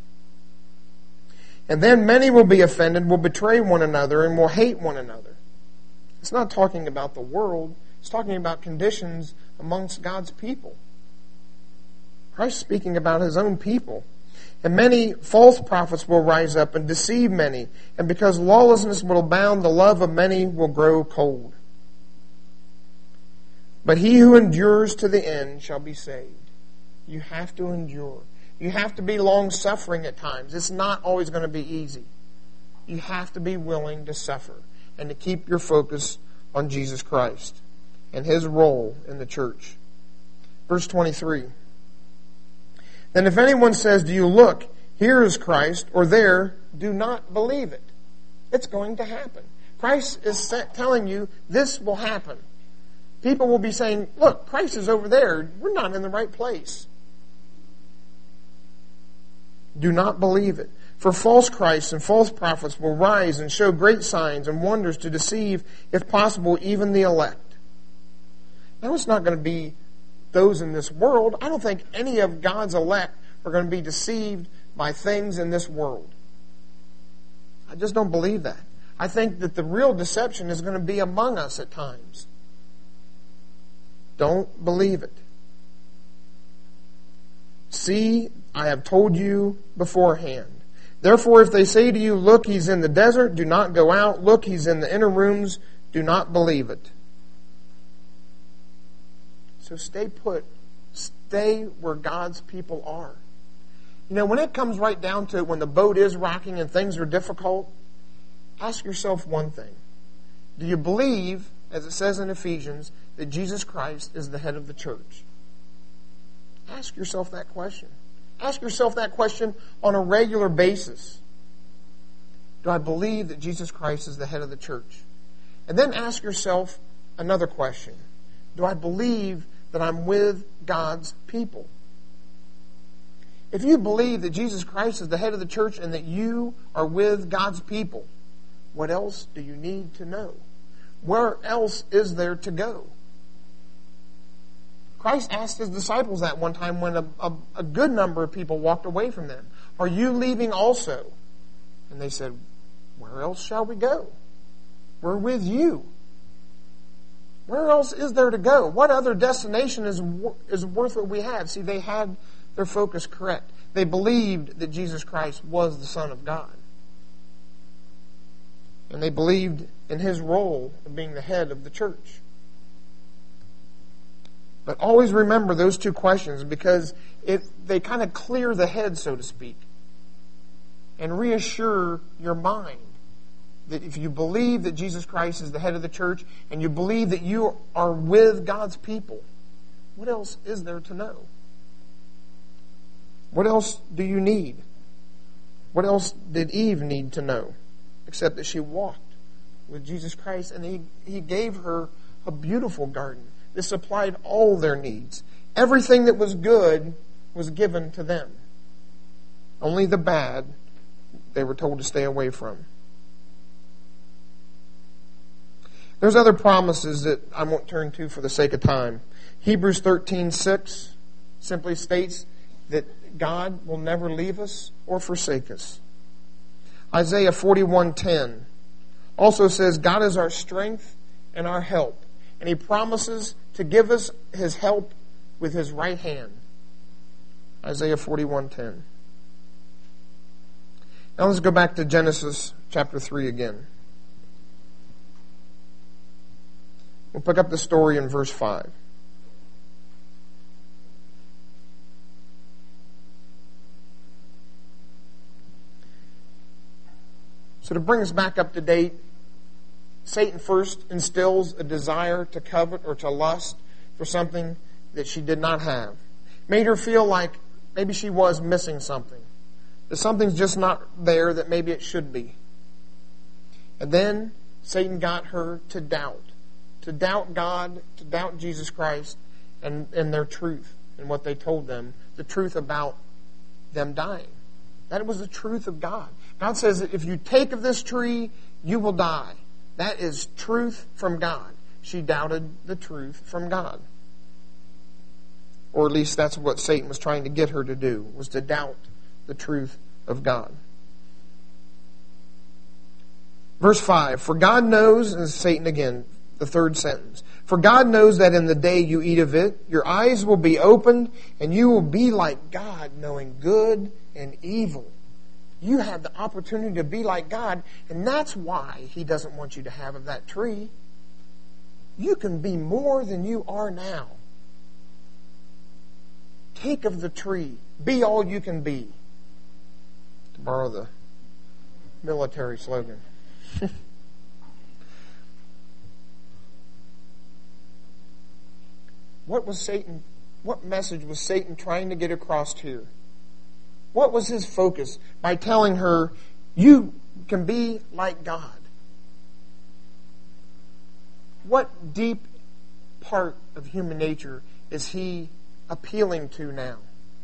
And then many will be offended, will betray one another, and will hate one another. It's not talking about the world. It's talking about conditions amongst God's people. Christ is speaking about his own people. And many false prophets will rise up and deceive many. And because lawlessness will abound, the love of many will grow cold. But he who endures to the end shall be saved. You have to endure. You have to be long-suffering at times. It's not always going to be easy. You have to be willing to suffer and to keep your focus on Jesus Christ. and his role in the church. Verse 23. Then if anyone says to you, look, here is Christ, or there, do not believe it. It's going to happen. Christ is telling you this will happen. People will be saying, look, Christ is over there. We're not in the right place. Do not believe it. For false Christs and false prophets will rise and show great signs and wonders to deceive, if possible, even the elect. Now, it's not going to be those in this world. I don't think any of God's elect are going to be deceived by things in this world. I just don't believe that. I think that the real deception is going to be among us at times. Don't believe it. See, I have told you beforehand. Therefore, if they say to you, look, he's in the desert, do not go out. Look, he's in the inner rooms, do not believe it. So stay put. Stay where God's people are. You know, when it comes right down to it, when the boat is rocking and things are difficult, ask yourself one thing. Do you believe, as it says in Ephesians, that Jesus Christ is the head of the church? Ask yourself that question. Ask yourself that question on a regular basis. Do I believe that Jesus Christ is the head of the church? And then ask yourself another question. Do I believe that I'm with God's people? If you believe that Jesus Christ is the head of the church and that you are with God's people, what else do you need to know? Where else is there to go? Christ asked his disciples that one time when a good number of people walked away from them. Are you leaving also? And they said, where else shall we go? We're with you. Where else is there to go? What other destination is worth what we have? See, they had their focus correct. They believed that Jesus Christ was the Son of God. And they believed in his role of being the head of the church. But always remember those two questions, because they kind of clear the head, so to speak, and reassure your mind that if you believe that Jesus Christ is the head of the church and you believe that you are with God's people, what else is there to know? What else do you need? What else did Eve need to know? Except that she walked with Jesus Christ and he gave her a beautiful garden. This supplied all their needs. Everything that was good was given to them. Only the bad they were told to stay away from. There's other promises that I won't turn to for the sake of time. Hebrews 13:6 simply states that God will never leave us or forsake us. Isaiah 41:10 also says God is our strength and our help. And he promises to give us his help with his right hand. Isaiah 41:10. Now let's go back to Genesis chapter 3 again. We'll pick up the story in verse 5. So to bring us back up to date, Satan first instills a desire to covet or to lust for something that she did not have. Made her feel like maybe she was missing something. That something's just not there that maybe it should be. And then Satan got her to doubt. To doubt God, to doubt Jesus Christ and their truth and what they told them. The truth about them dying. That was the truth of God. God says that if you take of this tree, you will die. That is truth from God. She doubted the truth from God. Or at least that's what Satan was trying to get her to do, was to doubt the truth of God. Verse 5, for God knows, and Satan again, the third sentence, for God knows that in the day you eat of it, your eyes will be opened, and you will be like God, knowing good and evil. You have the opportunity to be like God, and that's why he doesn't want you to have of that tree. You can be more than you are now. Take of the tree. Be all you can be. To borrow the military slogan. What message was Satan trying to get across here? What was his focus by telling her, you can be like God? What deep part of human nature is he appealing to now?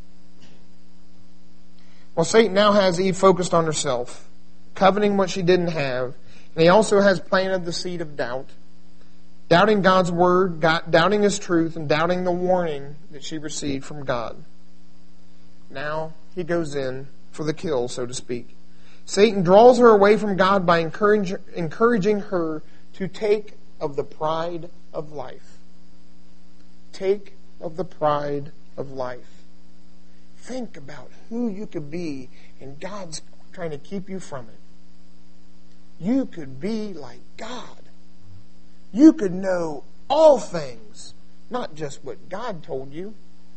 Well, Satan now has Eve focused on herself, coveting what she didn't have, and he also has planted the seed of doubt, doubting God's word, doubting his truth, and doubting the warning that she received from God. Now he goes in for the kill, so to speak. Satan draws her away from God by encouraging her to take of the pride of life. Take of the pride of life. Think about who you could be, and God's trying to keep you from it. You could be like God. You could know all things, not just what God told you.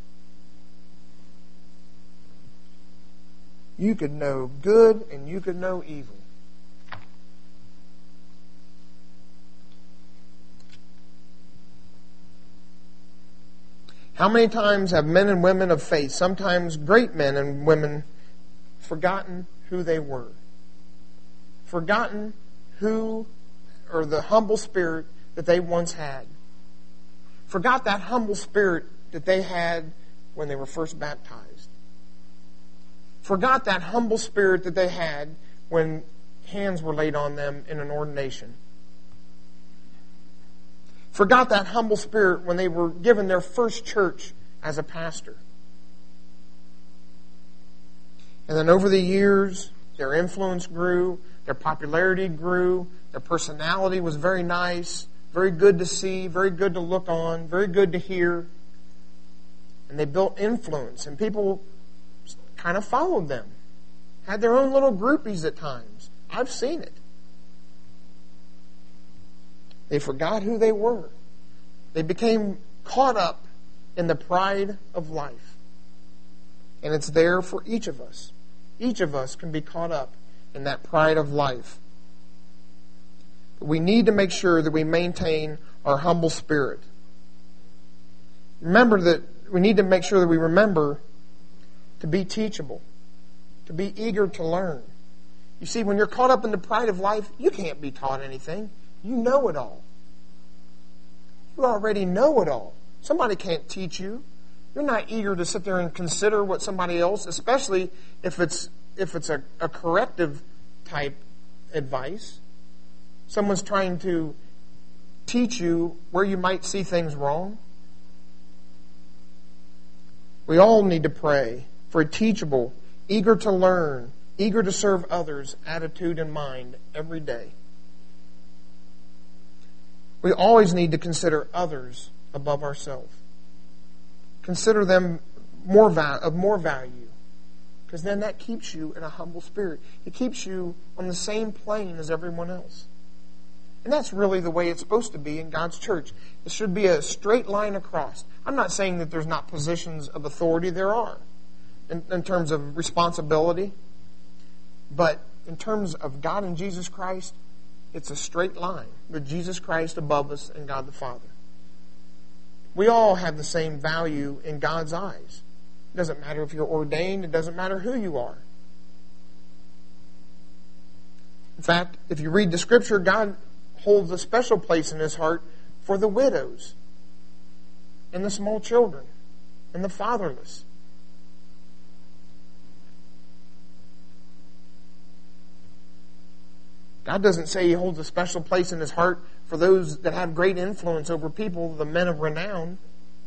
You could know good and you could know evil. How many times have men and women of faith, sometimes great men and women, forgotten who they were? Forgotten who, or the humble spirit that they once had. Forgot that humble spirit that they had when they were first baptized. Forgot that humble spirit that they had when hands were laid on them in an ordination. Forgot that humble spirit when they were given their first church as a pastor. And then over the years, their influence grew, their popularity grew, their personality was very nice, very good to see, very good to look on, very good to hear. And they built influence, and people kind of followed them. Had their own little groupies at times. I've seen it. They forgot who they were. They became caught up in the pride of life. And it's there for each of us. Each of us can be caught up in that pride of life. But we need to make sure that we maintain our humble spirit. Remember that we need to make sure that we remember to be teachable, to be eager to learn. You see, when you're caught up in the pride of life, you can't be taught anything. You know it all. You already know it all. Somebody can't teach you. You're not eager to sit there and consider what somebody else, especially if it's a corrective type advice. Someone's trying to teach you where you might see things wrong. We all need to pray for a teachable, eager to learn, eager to serve others attitude and mind every day. We always need to consider others above ourselves. Consider them of more value. Because then that keeps you in a humble spirit. It keeps you on the same plane as everyone else. And that's really the way it's supposed to be in God's church. It should be a straight line across. I'm not saying that there's not positions of authority. There are. In terms of responsibility. But in terms of God and Jesus Christ, it's a straight line with Jesus Christ above us and God the Father. We all have the same value in God's eyes. It doesn't matter if you're ordained. It doesn't matter who you are. In fact, if you read the Scripture, God holds a special place in His heart for the widows and the small children and the fatherless. God doesn't say He holds a special place in His heart for those that have great influence over people, the men of renown.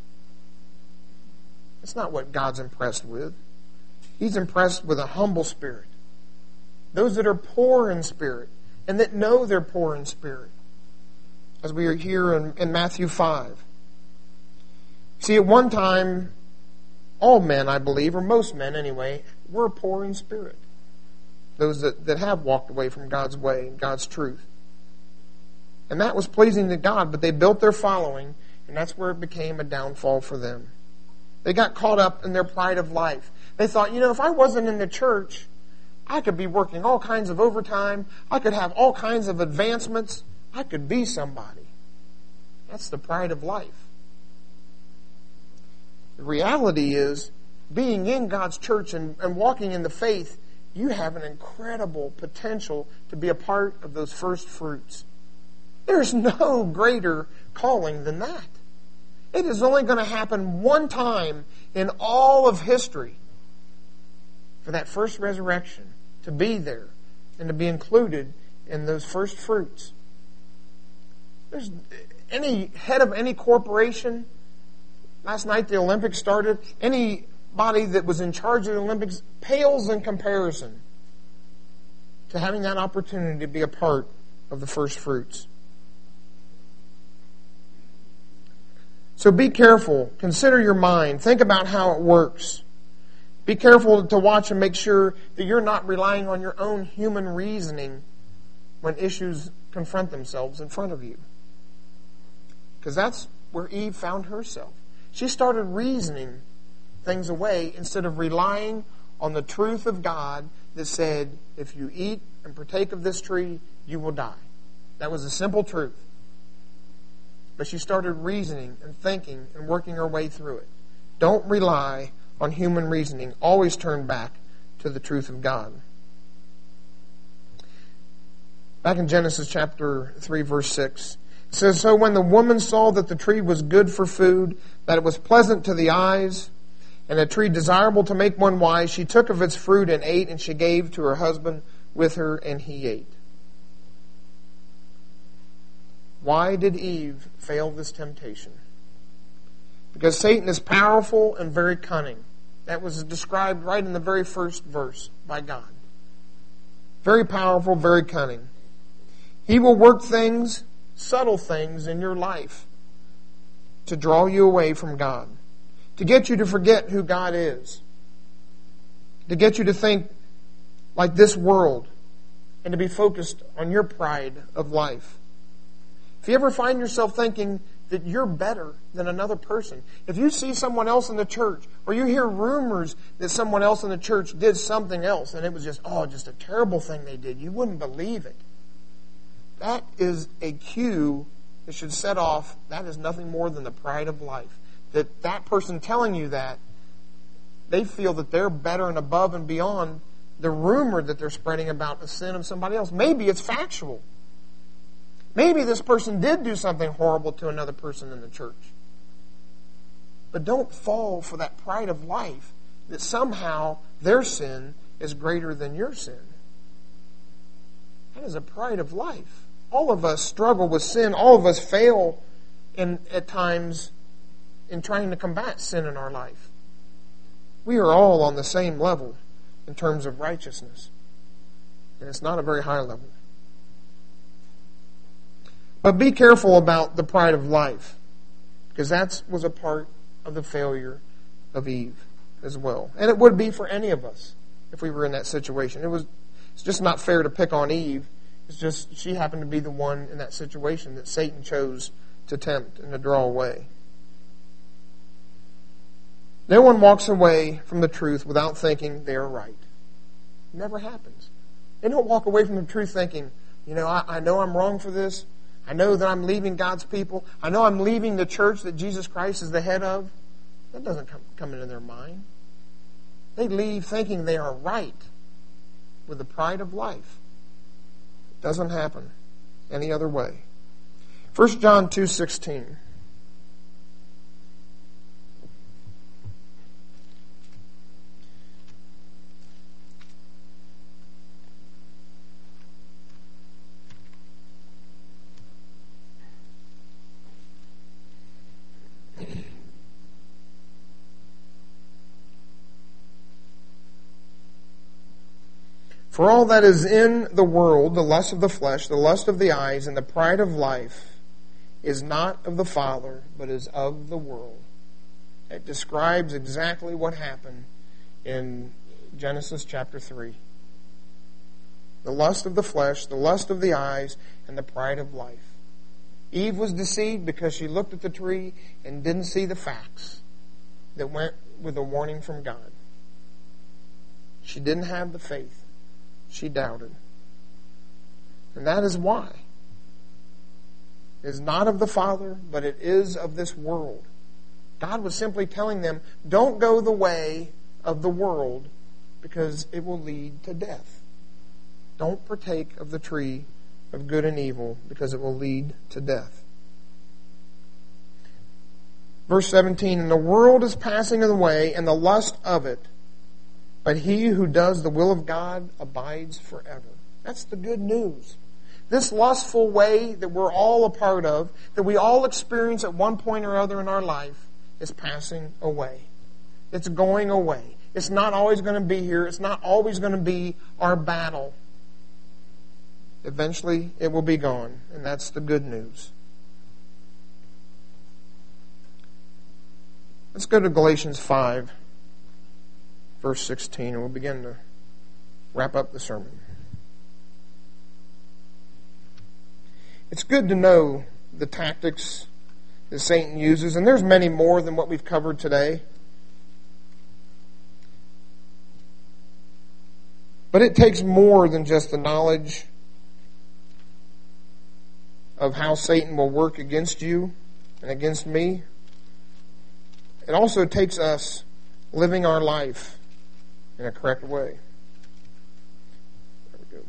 That's not what God's impressed with. He's impressed with a humble spirit. Those that are poor in spirit and that know they're poor in spirit. As we are here in Matthew 5. See, at one time, all men, I believe, or most men anyway, were poor in spirit. Those that have walked away from God's way and God's truth. And that was pleasing to God, but they built their following, and that's where it became a downfall for them. They got caught up in their pride of life. They thought, if I wasn't in the church, I could be working all kinds of overtime. I could have all kinds of advancements. I could be somebody. That's the pride of life. The reality is, being in God's church and walking in the faith, you have an incredible potential to be a part of those first fruits. There's no greater calling than that. It is only going to happen one time in all of history for that first resurrection to be there and to be included in those first fruits. There's any head of any corporation. Last night the Olympics started. Anybody that was in charge of the Olympics pales in comparison to having that opportunity to be a part of the first fruits. So be careful. Consider your mind. Think about how it works. Be careful to watch and make sure that you're not relying on your own human reasoning when issues confront themselves in front of you. Because that's where Eve found herself. She started reasoning things away instead of relying on the truth of God that said, if you eat and partake of this tree, you will die. That was a simple truth. But she started reasoning and thinking and working her way through it. Don't rely on human reasoning. Always turn back to the truth of God. Back in Genesis chapter 3, verse 6, it says, So when the woman saw that the tree was good for food, that it was pleasant to the eyes, and a tree desirable to make one wise, she took of its fruit and ate, and she gave to her husband with her, and he ate. Why did Eve fail this temptation? Because Satan is powerful and very cunning. That was described right in the very first verse by God. Very powerful, very cunning. He will work things, subtle things in your life to draw you away from God, to get you to forget who God is, to get you to think like this world, and to be focused on your pride of life. If you ever find yourself thinking that you're better than another person, if you see someone else in the church, or you hear rumors that someone else in the church did something else, and it was just a terrible thing they did, you wouldn't believe it. That is a cue that should set off, that is nothing more than the pride of life. That person telling you that, they feel that they're better and above and beyond the rumor that they're spreading about the sin of somebody else. Maybe it's factual. Maybe this person did do something horrible to another person in the church. But don't fall for that pride of life that somehow their sin is greater than your sin. That is a pride of life. All of us struggle with sin. All of us fail at times in trying to combat sin in our life. We are all on the same level in terms of righteousness. And it's not a very high level. But be careful about the pride of life, because that was a part of the failure of Eve as well. And it would be for any of us if we were in that situation. It's just not fair to pick on Eve. It's just she happened to be the one in that situation that Satan chose to tempt and to draw away. No one walks away from the truth without thinking they are right. It never happens. They don't walk away from the truth thinking, I know I'm wrong for this. I know that I'm leaving God's people. I know I'm leaving the church that Jesus Christ is the head of. That doesn't come into their mind. They leave thinking they are right with the pride of life. It doesn't happen any other way. 1 John 2:16. For all that is in the world, the lust of the flesh, the lust of the eyes, and the pride of life, is not of the Father, but is of the world. It describes exactly what happened in Genesis chapter 3. The lust of the flesh, the lust of the eyes, and the pride of life. Eve was deceived because she looked at the tree and didn't see the facts that went with a warning from God. She didn't have the faith. She doubted. And that is why. It is not of the Father, but it is of this world. God was simply telling them, don't go the way of the world because it will lead to death. Don't partake of the tree of good and evil because it will lead to death. Verse 17, and the world is passing away and the lust of it, but he who does the will of God abides forever. That's the good news. This lustful way that we're all a part of, that we all experience at one point or other in our life, is passing away. It's going away. It's not always going to be here. It's not always going to be our battle. Eventually, it will be gone, and that's the good news. Let's go to Galatians 5, verse 16, and we'll begin to wrap up the sermon. It's good to know the tactics that Satan uses, and there's many more than what we've covered today. But it takes more than just the knowledge of how Satan will work against you and against me. It also takes us living our life in a correct way. There we go.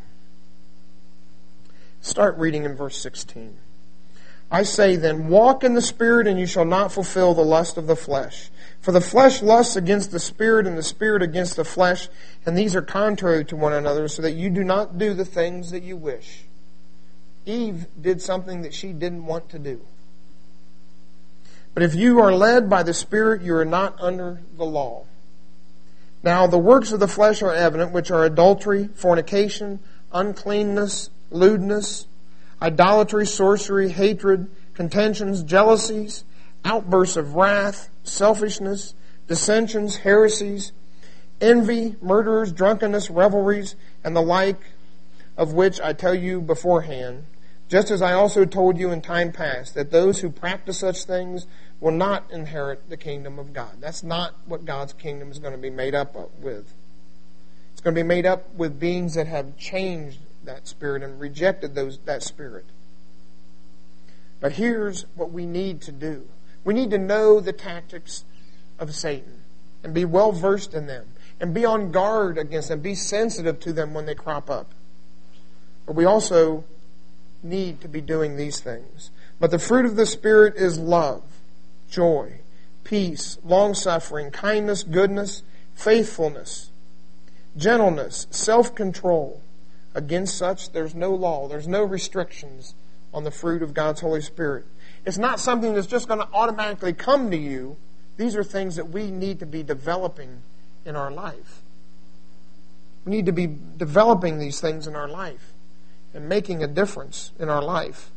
Start reading in verse 16. I say then, walk in the Spirit, and you shall not fulfill the lust of the flesh. For the flesh lusts against the Spirit, and the Spirit against the flesh, and these are contrary to one another, so that you do not do the things that you wish. Eve did something that she didn't want to do. But if you are led by the Spirit, you are not under the law. Now the works of the flesh are evident, which are adultery, fornication, uncleanness, lewdness, idolatry, sorcery, hatred, contentions, jealousies, outbursts of wrath, selfishness, dissensions, heresies, envy, murders, drunkenness, revelries, and the like, of which I tell you beforehand, just as I also told you in time past, that those who practice such things will not inherit the kingdom of God. That's not what God's kingdom is going to be made up with. It's going to be made up with beings that have changed that spirit and rejected that spirit. But here's what we need to do. We need to know the tactics of Satan and be well versed in them and be on guard against them, be sensitive to them when they crop up. But we also need to be doing these things. But the fruit of the Spirit is love, joy, peace, long-suffering, kindness, goodness, faithfulness, gentleness, self-control. Against such, there's no law. There's no restrictions on the fruit of God's Holy Spirit. It's not something that's just going to automatically come to you. These are things that we need to be developing in our life. We need to be developing these things in our life and making a difference in our life.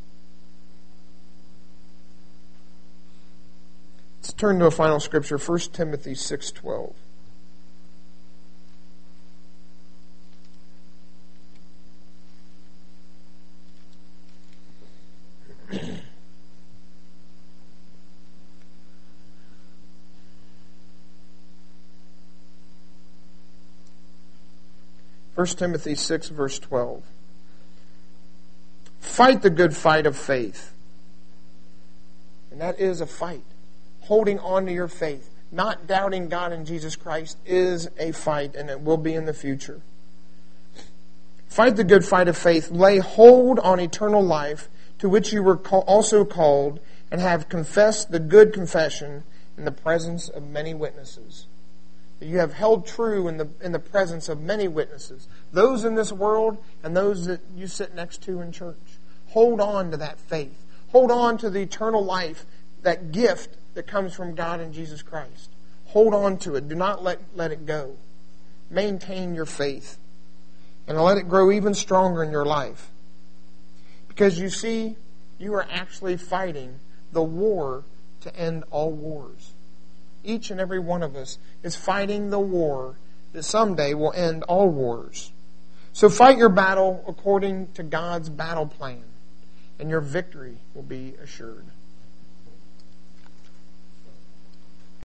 Let's turn to a final scripture, 1 Timothy 6:12. First Timothy 6, verse 12. Fight the good fight of faith. And that is a fight. Holding on to your faith, not doubting God and Jesus Christ, is a fight, and it will be in the future. Fight the good fight of faith. Lay hold on eternal life, to which you were also called, and have confessed the good confession in the presence of many witnesses. You have held true in the presence of many witnesses, those in this world and those that you sit next to in church. Hold on to that faith. Hold on to the eternal life, that gift that comes from God and Jesus Christ. Hold on to it. Do not let it go. Maintain your faith and let it grow even stronger in your life. Because you see, you are actually fighting the war to end all wars. Each and every one of us is fighting the war that someday will end all wars. So fight your battle according to God's battle plan, and your victory will be assured.